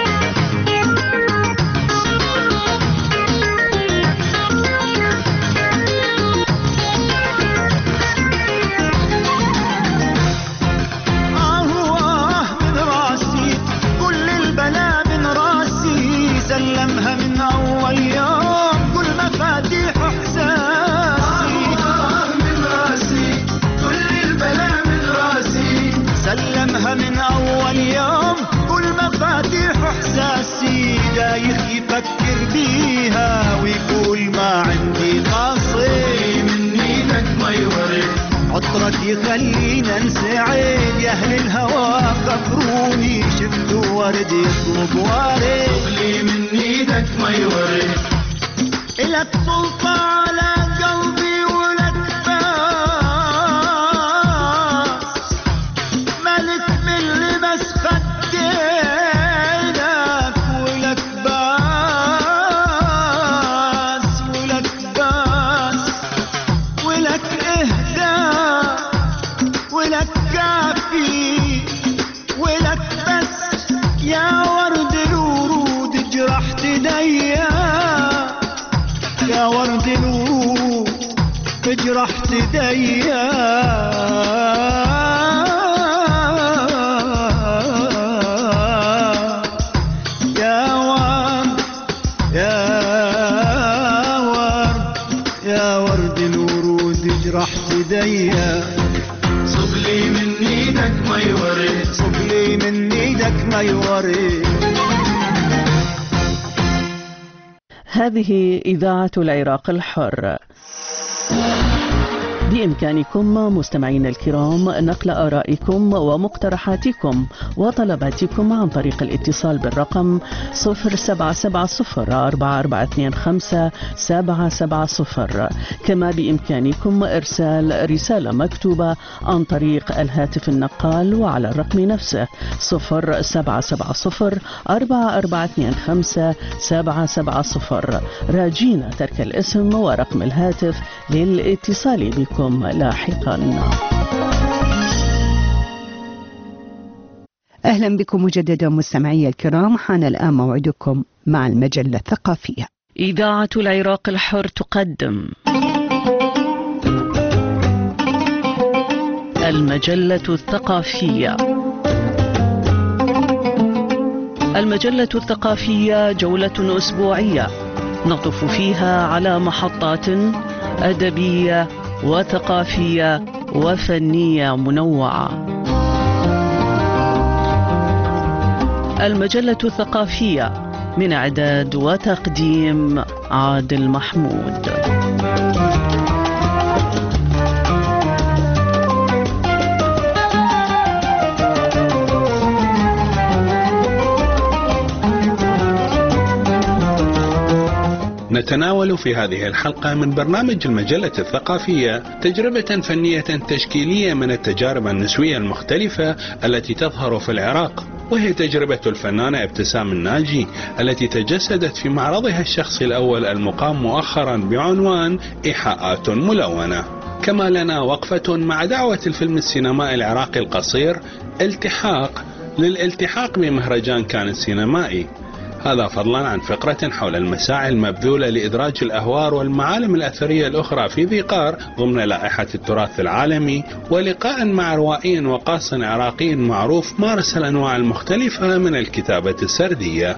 سلمها من أول يوم كل مفاتيح إحساسي. من راسي كل البلا من راسي، سلمها من أول يوم كل مفاتيح إحساسي. دايخ يفكر بيها ويقول ما عندي قصير. من ايدك ما يورد، عطرك يخلينا نسعد. يا اهل الهوى خبروني، شفتوا ورد يطلب وارد. صبلي من ايدك ما يورد، إلك سلطة على قلبي ولك باس. ملك من لبس خدينك ولك باس. ولك باس ولك إهداء ولك كافي ولك بس. يا ورد الورود جرحت ايديا، يا ورد الورود جرحت ايديا. يا ورد يا ورد يا ورد الورود جرحت ايديا. صبلي من ايدك ما يورد، صبلي من ايدك ما يورد. هذه إذاعة العراق الحر. بإمكانكم مستمعينا الكرام نقل آرائكم ومقترحاتكم وطلباتكم عن طريق الاتصال بالرقم 0770-4425-770. كما بإمكانكم إرسال رسالة مكتوبة عن طريق الهاتف النقال وعلى الرقم نفسه 0770-4425-770، راجين ترك الاسم ورقم الهاتف للاتصال بكم لاحقا. أهلا بكم مجددا مستمعي الكرام. حان الآن موعدكم مع المجلة الثقافية. إذاعة العراق الحر تقدم المجلة الثقافية. المجلة الثقافية جولة أسبوعية نطف فيها على محطات أدبية وثقافية وفنية منوعة. المجلة الثقافية من إعداد وتقديم عادل محمود. نتناول في هذه الحلقة من برنامج المجلة الثقافية تجربة فنية تشكيلية من التجارب النسوية المختلفة التي تظهر في العراق، وهي تجربة الفنانة ابتسام الناجي التي تجسدت في معرضها الشخصي الأول المقام مؤخرا بعنوان إيحاءات ملونة. كما لنا وقفة مع دعوة الفيلم السينمائي العراقي القصير التحاق للالتحاق بمهرجان كان السينمائي، هذا فضلا عن فقرة حول المساعي المبذولة لإدراج الأهوار والمعالم الأثرية الأخرى في ذي قار ضمن لائحة التراث العالمي، ولقاء مع روائي وقاص عراقي معروف مارس الأنواع المختلفة من الكتابة السردية.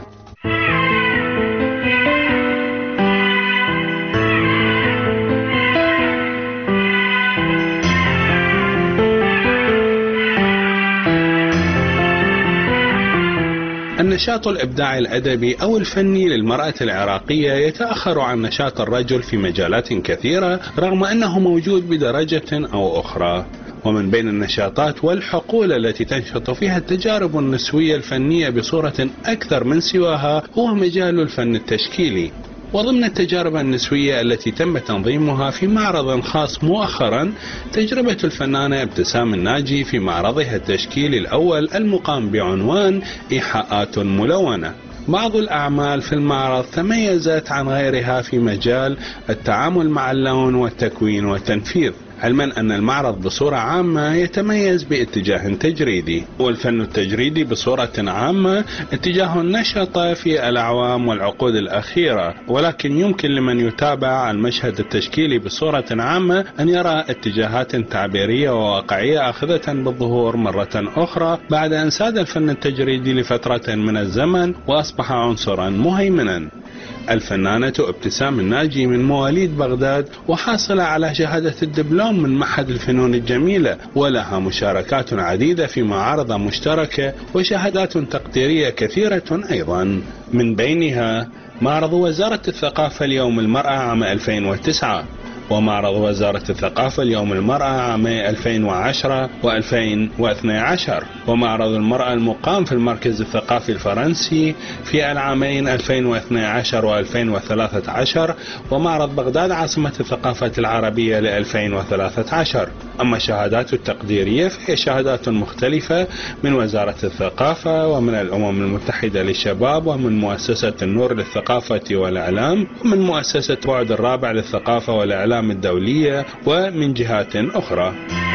النشاط الإبداعي الأدبي أو الفني للمرأة العراقية يتأخر عن نشاط الرجل في مجالات كثيرة رغم أنه موجود بدرجة أو أخرى. ومن بين النشاطات والحقول التي تنشط فيها التجارب النسوية الفنية بصورة أكثر من سواها هو مجال الفن التشكيلي. وضمن التجارب النسوية التي تم تنظيمها في معرض خاص مؤخرا تجربة الفنانة ابتسام الناجي في معرضها التشكيلي الأول المقام بعنوان إيحاءات ملونة. بعض الأعمال في المعرض تميزت عن غيرها في مجال التعامل مع اللون والتكوين والتنفيذ، علما أن المعرض بصورة عامة يتميز باتجاه تجريدي، والفن التجريدي بصورة عامة اتجاه نشط في الأعوام والعقود الأخيرة، ولكن يمكن لمن يتابع المشهد التشكيلي بصورة عامة أن يرى اتجاهات تعبيرية وواقعية أخذة بالظهور مرة أخرى بعد أن ساد الفن التجريدي لفترة من الزمن وأصبح عنصرا مهيمنا. الفنانة ابتسام الناجي من مواليد بغداد وحاصلة على شهادة الدبلوم من معهد الفنون الجميلة، ولها مشاركات عديدة في معارض مشتركة وشهادات تقديرية كثيرة أيضا، من بينها معرض وزارة الثقافة اليوم المرأة عام 2009 ومعرض وزارة الثقافة اليوم المرأة عام 2010 و2012 ومعرض المرأة المقام في المركز الثقافي الفرنسي في العامين 2012 و2013 ومعرض بغداد عاصمة الثقافة العربية ل2013. أما الشهادات التقديرية فهي شهادات مختلفة من وزارة الثقافة ومن الأمم المتحدة للشباب ومن مؤسسة النور للثقافة والإعلام ومن مؤسسة بعد الرابع للثقافة والإعلام الدولية ومن جهات أخرى.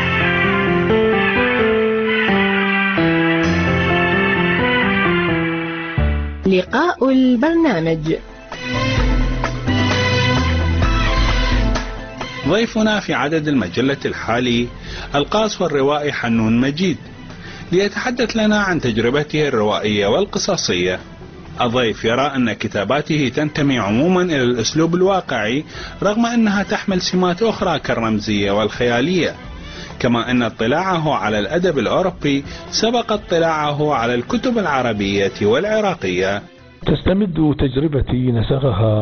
لقاء البرنامج. ضيفنا في عدد المجلة الحالي القاص والروائي حنون مجيد ليتحدث لنا عن تجربته الروائية والقصصية. الضيف يرى أن كتاباته تنتمي عموما إلى الأسلوب الواقعي رغم أنها تحمل سمات أخرى كالرمزية والخيالية، كما أن اطلاعه على الأدب الأوروبي سبق اطلاعه على الكتب العربية والعراقية. تستمد تجربتي نسقها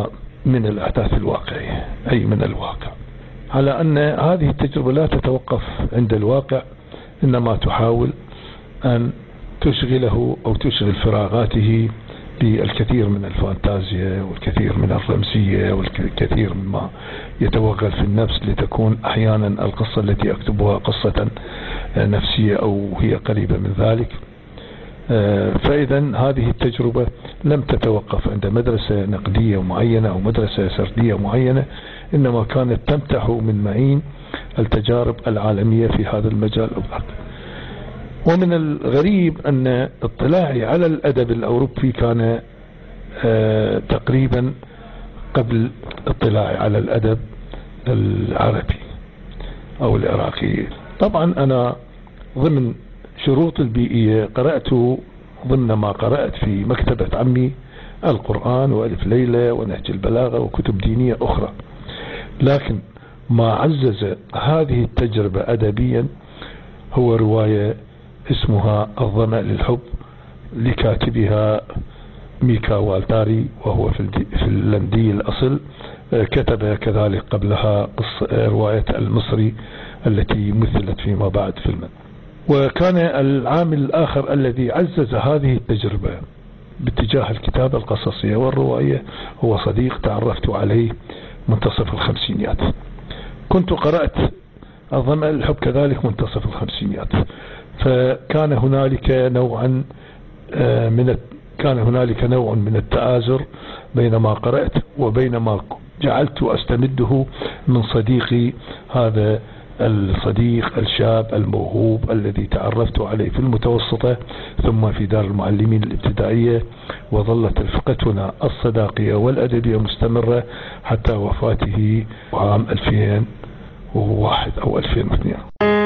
من الأحداث الواقعية، أي من الواقع، على أن هذه التجربة لا تتوقف عند الواقع، إنما تحاول أن تشغله أو تشغل فراغاته بالكثير من الفانتازيا والكثير من الرمزية والكثير مما يتوغل في النفس، لتكون أحيانا القصة التي أكتبها قصة نفسية أو هي قريبة من ذلك. فإذا هذه التجربة لم تتوقف عند مدرسة نقدية معينة أو مدرسة سردية معينة، إنما كانت تمتح من معين التجارب العالمية في هذا المجال. ومن الغريب أن اطلاعي على الأدب الأوروبي كان تقريبا قبل اطلاعي على الأدب العربي أو العراقي. طبعا أنا ضمن شروط البيئية قرأت ضمن ما قرأت في مكتبة عمي القرآن وألف ليلى ونهج البلاغة وكتب دينية أخرى، لكن ما عزز هذه التجربة أدبيا هو رواية اسمها الظمأ للحب لكاتبها ميكا والتاري، وهو فنلندي الأصل. كتب كذلك قبلها رواية المصري التي مثلت فيما بعد فيلما. وكان العامل الآخر الذي عزز هذه التجربة باتجاه الكتابة القصصية والروائية هو صديق تعرفت عليه منتصف الخمسينيات. كنت قرأت الظمأ للحب كذلك منتصف الخمسينيات، فكان هنالك نوع من التآزر بين ما قرأت وبين ما جعلت أستمده من صديقي، هذا الصديق الشاب الموهوب الذي تعرفت عليه في المتوسطة ثم في دار المعلمين الابتدائية، وظلت رفقتنا الصداقية والأدبية مستمرة حتى وفاته عام 2001 أو 2002.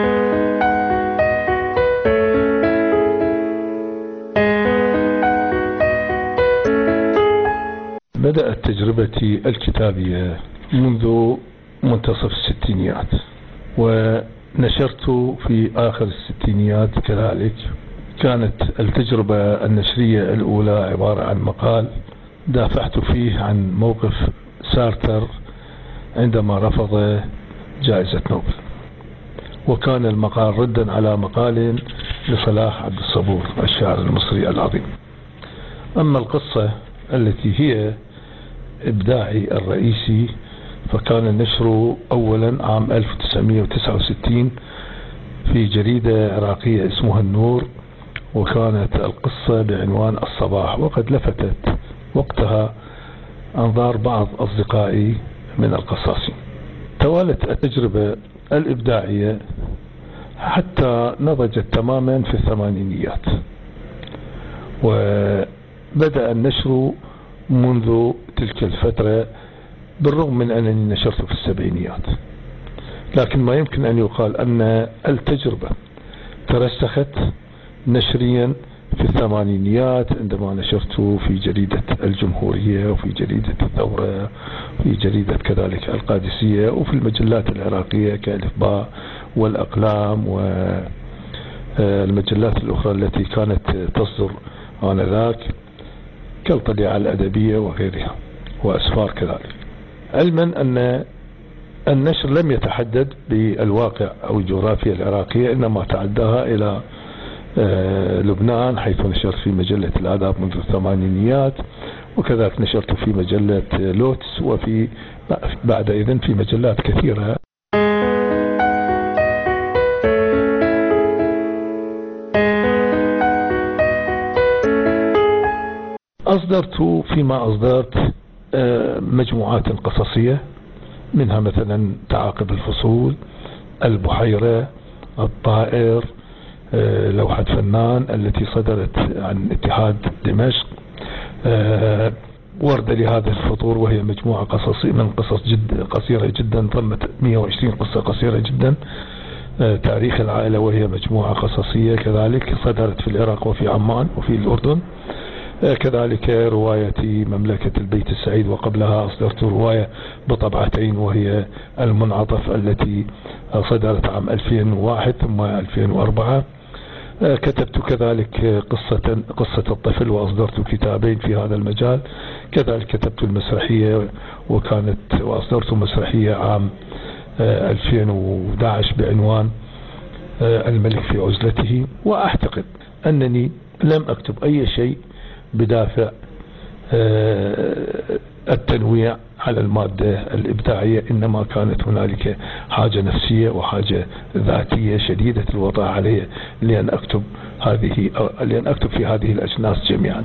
بدأت تجربتي الكتابية منذ منتصف الستينيات، ونشرت في آخر الستينيات كذلك. كانت التجربة النشرية الأولى عبارة عن مقال دافعت فيه عن موقف سارتر عندما رفض جائزة نوبل، وكان المقال ردا على مقال لصلاح عبد الصبور الشاعر المصري العظيم. أما القصة التي هي إبداعي الرئيسي فكان النشر أولا عام 1969 في جريدة عراقية اسمها النور، وكانت القصة بعنوان الصباح، وقد لفتت وقتها أنظار بعض أصدقائي من القصاصين. توالت التجربة الإبداعية حتى نضجت تماما في الثمانينيات، وبدأ النشر منذ تلك الفترة بالرغم من أنني نشرت في السبعينيات. لكن ما يمكن أن يقال أن التجربة ترسخت نشريا في الثمانينيات عندما نشرت في جريدة الجمهورية وفي جريدة الثورة وفي جريدة كذلك القادسية وفي المجلات العراقية كالإخبار والأقلام والمجلات الأخرى التي كانت تصدر آنذاك كالطليعة الأدبية وغيرها وأسفار كذلك. علما أن النشر لم يتحدد بالواقع أو الجغرافيا العراقية، إنما تعداها إلى لبنان، حيث نشرت في مجلة الآداب منذ الثمانينيات، وكذلك نشرت في مجلة لوتس، وفي بعد إذن في مجلات كثيرة. أصدرت فيما أصدرت مجموعات قصصية، منها مثلا تعاقب الفصول، البحيرة، الطائر، لوحة فنان التي صدرت عن اتحاد دمشق، وردة لهذا الفطور، وهي مجموعة قصصية من قصص قصيرة جدا، ضمت 120 قصة قصيرة جدا. تاريخ العائلة، وهي مجموعة قصصية كذلك صدرت في العراق وفي عمان وفي الأردن. كذلك روايتي مملكة البيت السعيد، وقبلها أصدرت رواية بطبعتين وهي المنعطف التي صدرت عام 2001 ثم 2004. كتبت كذلك قصة الطفل وأصدرت كتابين في هذا المجال. كذلك كتبت المسرحية وأصدرت مسرحية عام 2011 بعنوان الملك في عزلته. وأعتقد أنني لم أكتب أي شيء بدافع التنويع على المادة الإبداعية، إنما كانت هنالك حاجة نفسية وحاجة ذاتية شديدة الوطأة علي لأن أكتب في هذه الأجناس جميعا.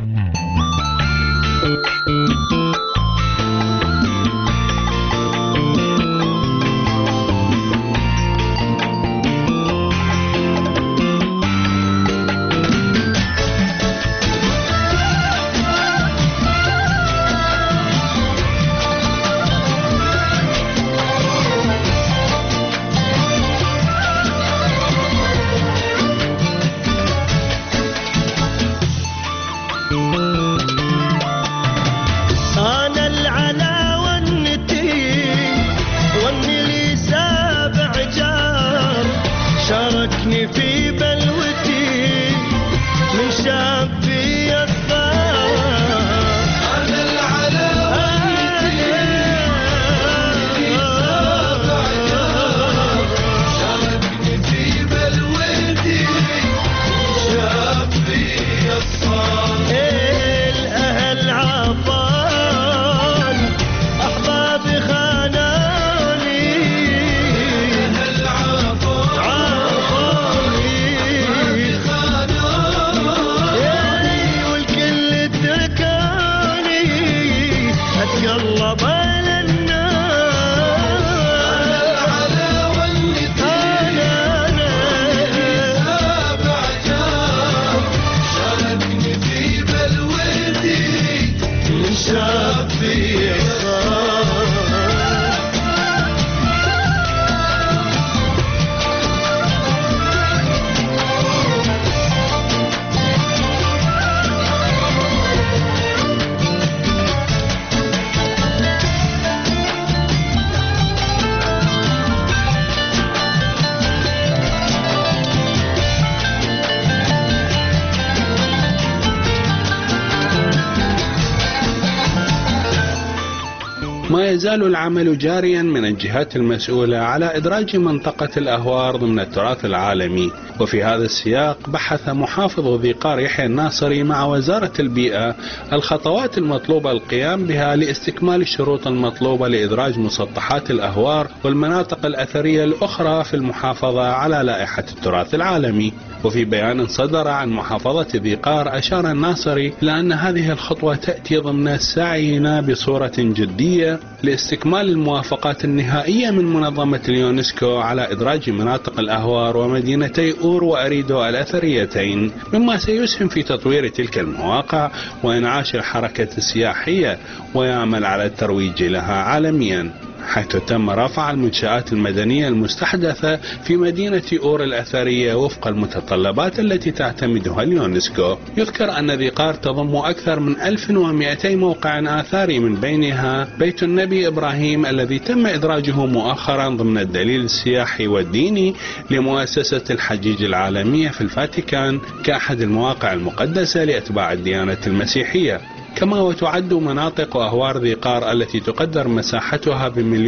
ما يزال العمل جاريا من الجهات المسؤولة على إدراج منطقة الأهوار ضمن التراث العالمي. وفي هذا السياق بحث محافظ ذي قار يحيى الناصري مع وزارة البيئة الخطوات المطلوبة القيام بها لاستكمال الشروط المطلوبة لإدراج مسطحات الأهوار والمناطق الأثرية الأخرى في المحافظة على لائحة التراث العالمي. وفي بيان صدر عن محافظة ذي قار أشار الناصري إلى أن هذه الخطوة تأتي ضمن سعينا بصورة جدية لاستكمال الموافقات النهائية من منظمة اليونسكو على إدراج مناطق الأهوار ومدينتي أور وأريدو الأثريتين، مما سيسهم في تطوير تلك المواقع وإنعاش الحركة السياحية ويعمل على الترويج لها عالميا، حيث تم رفع المنشآت المدنية المستحدثة في مدينة أور الأثرية وفق المتطلبات التي تعتمدها اليونسكو. يذكر أن ذي قار تضم أكثر من 1200 موقع آثاري، من بينها بيت النبي إبراهيم الذي تم إدراجه مؤخرا ضمن الدليل السياحي والديني لمؤسسة الحجيج العالمية في الفاتيكان كأحد المواقع المقدسة لأتباع الديانة المسيحية. كما وتعد مناطق أهوار ذي قار التي تقدر مساحتها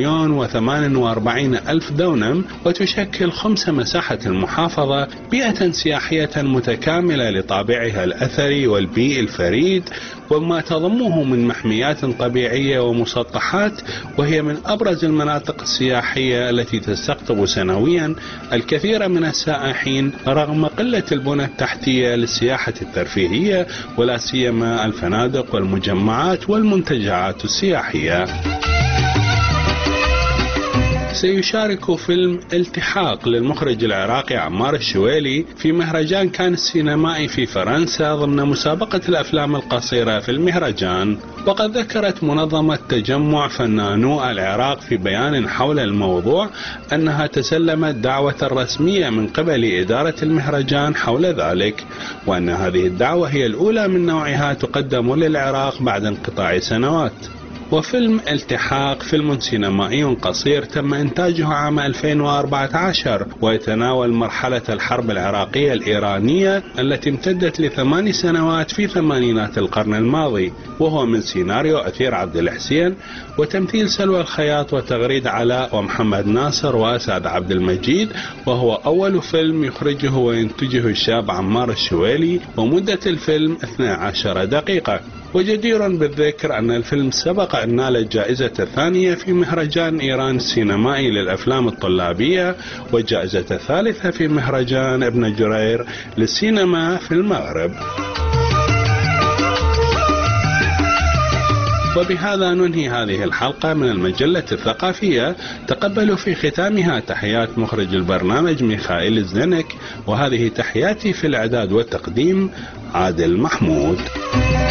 ب1,048,000 دونم وتشكل 5 مساحة المحافظة بيئة سياحية متكاملة لطابعها الأثري والبيئي الفريد وما تضمه من محميات طبيعية ومسطحات، وهي من أبرز المناطق السياحية التي تستقطب سنويا الكثير من السائحين رغم قلة البنى التحتية للسياحة الترفيهية ولا سيما الفنادق والمجمعات والمنتجعات السياحية. سيشارك فيلم التحاق للمخرج العراقي عمار الشويلي في مهرجان كان السينمائي في فرنسا ضمن مسابقة الأفلام القصيرة في المهرجان. وقد ذكرت منظمة تجمع فنانو العراق في بيان حول الموضوع أنها تسلمت دعوة رسمية من قبل إدارة المهرجان حول ذلك، وأن هذه الدعوة هي الأولى من نوعها تقدم للعراق بعد انقطاع سنوات. وفيلم التحاق فيلم سينمائي قصير تم إنتاجه عام 2014 ويتناول مرحلة الحرب العراقية الإيرانية التي امتدت ل8 سنوات في ثمانينات القرن الماضي، وهو من سيناريو أثير عبد الحسين وتمثيل سلوى الخياط وتغريد علاء ومحمد ناصر وأسعد عبد المجيد، وهو أول فيلم يخرجه وينتجه الشاب عمار الشويلي، ومدة الفيلم 12 دقيقة. وجدير بالذكر أن الفيلم سبق أن نال الجائزة الثانية في مهرجان إيران السينمائي للأفلام الطلابية، والجائزة الثالثة في مهرجان ابن جرير للسينما في المغرب. وبهذا ننهي هذه الحلقة من المجلة الثقافية. تقبلوا في ختامها تحيات مخرج البرنامج ميخائيل الزنك، وهذه تحياتي في الإعداد والتقديم عادل محمود.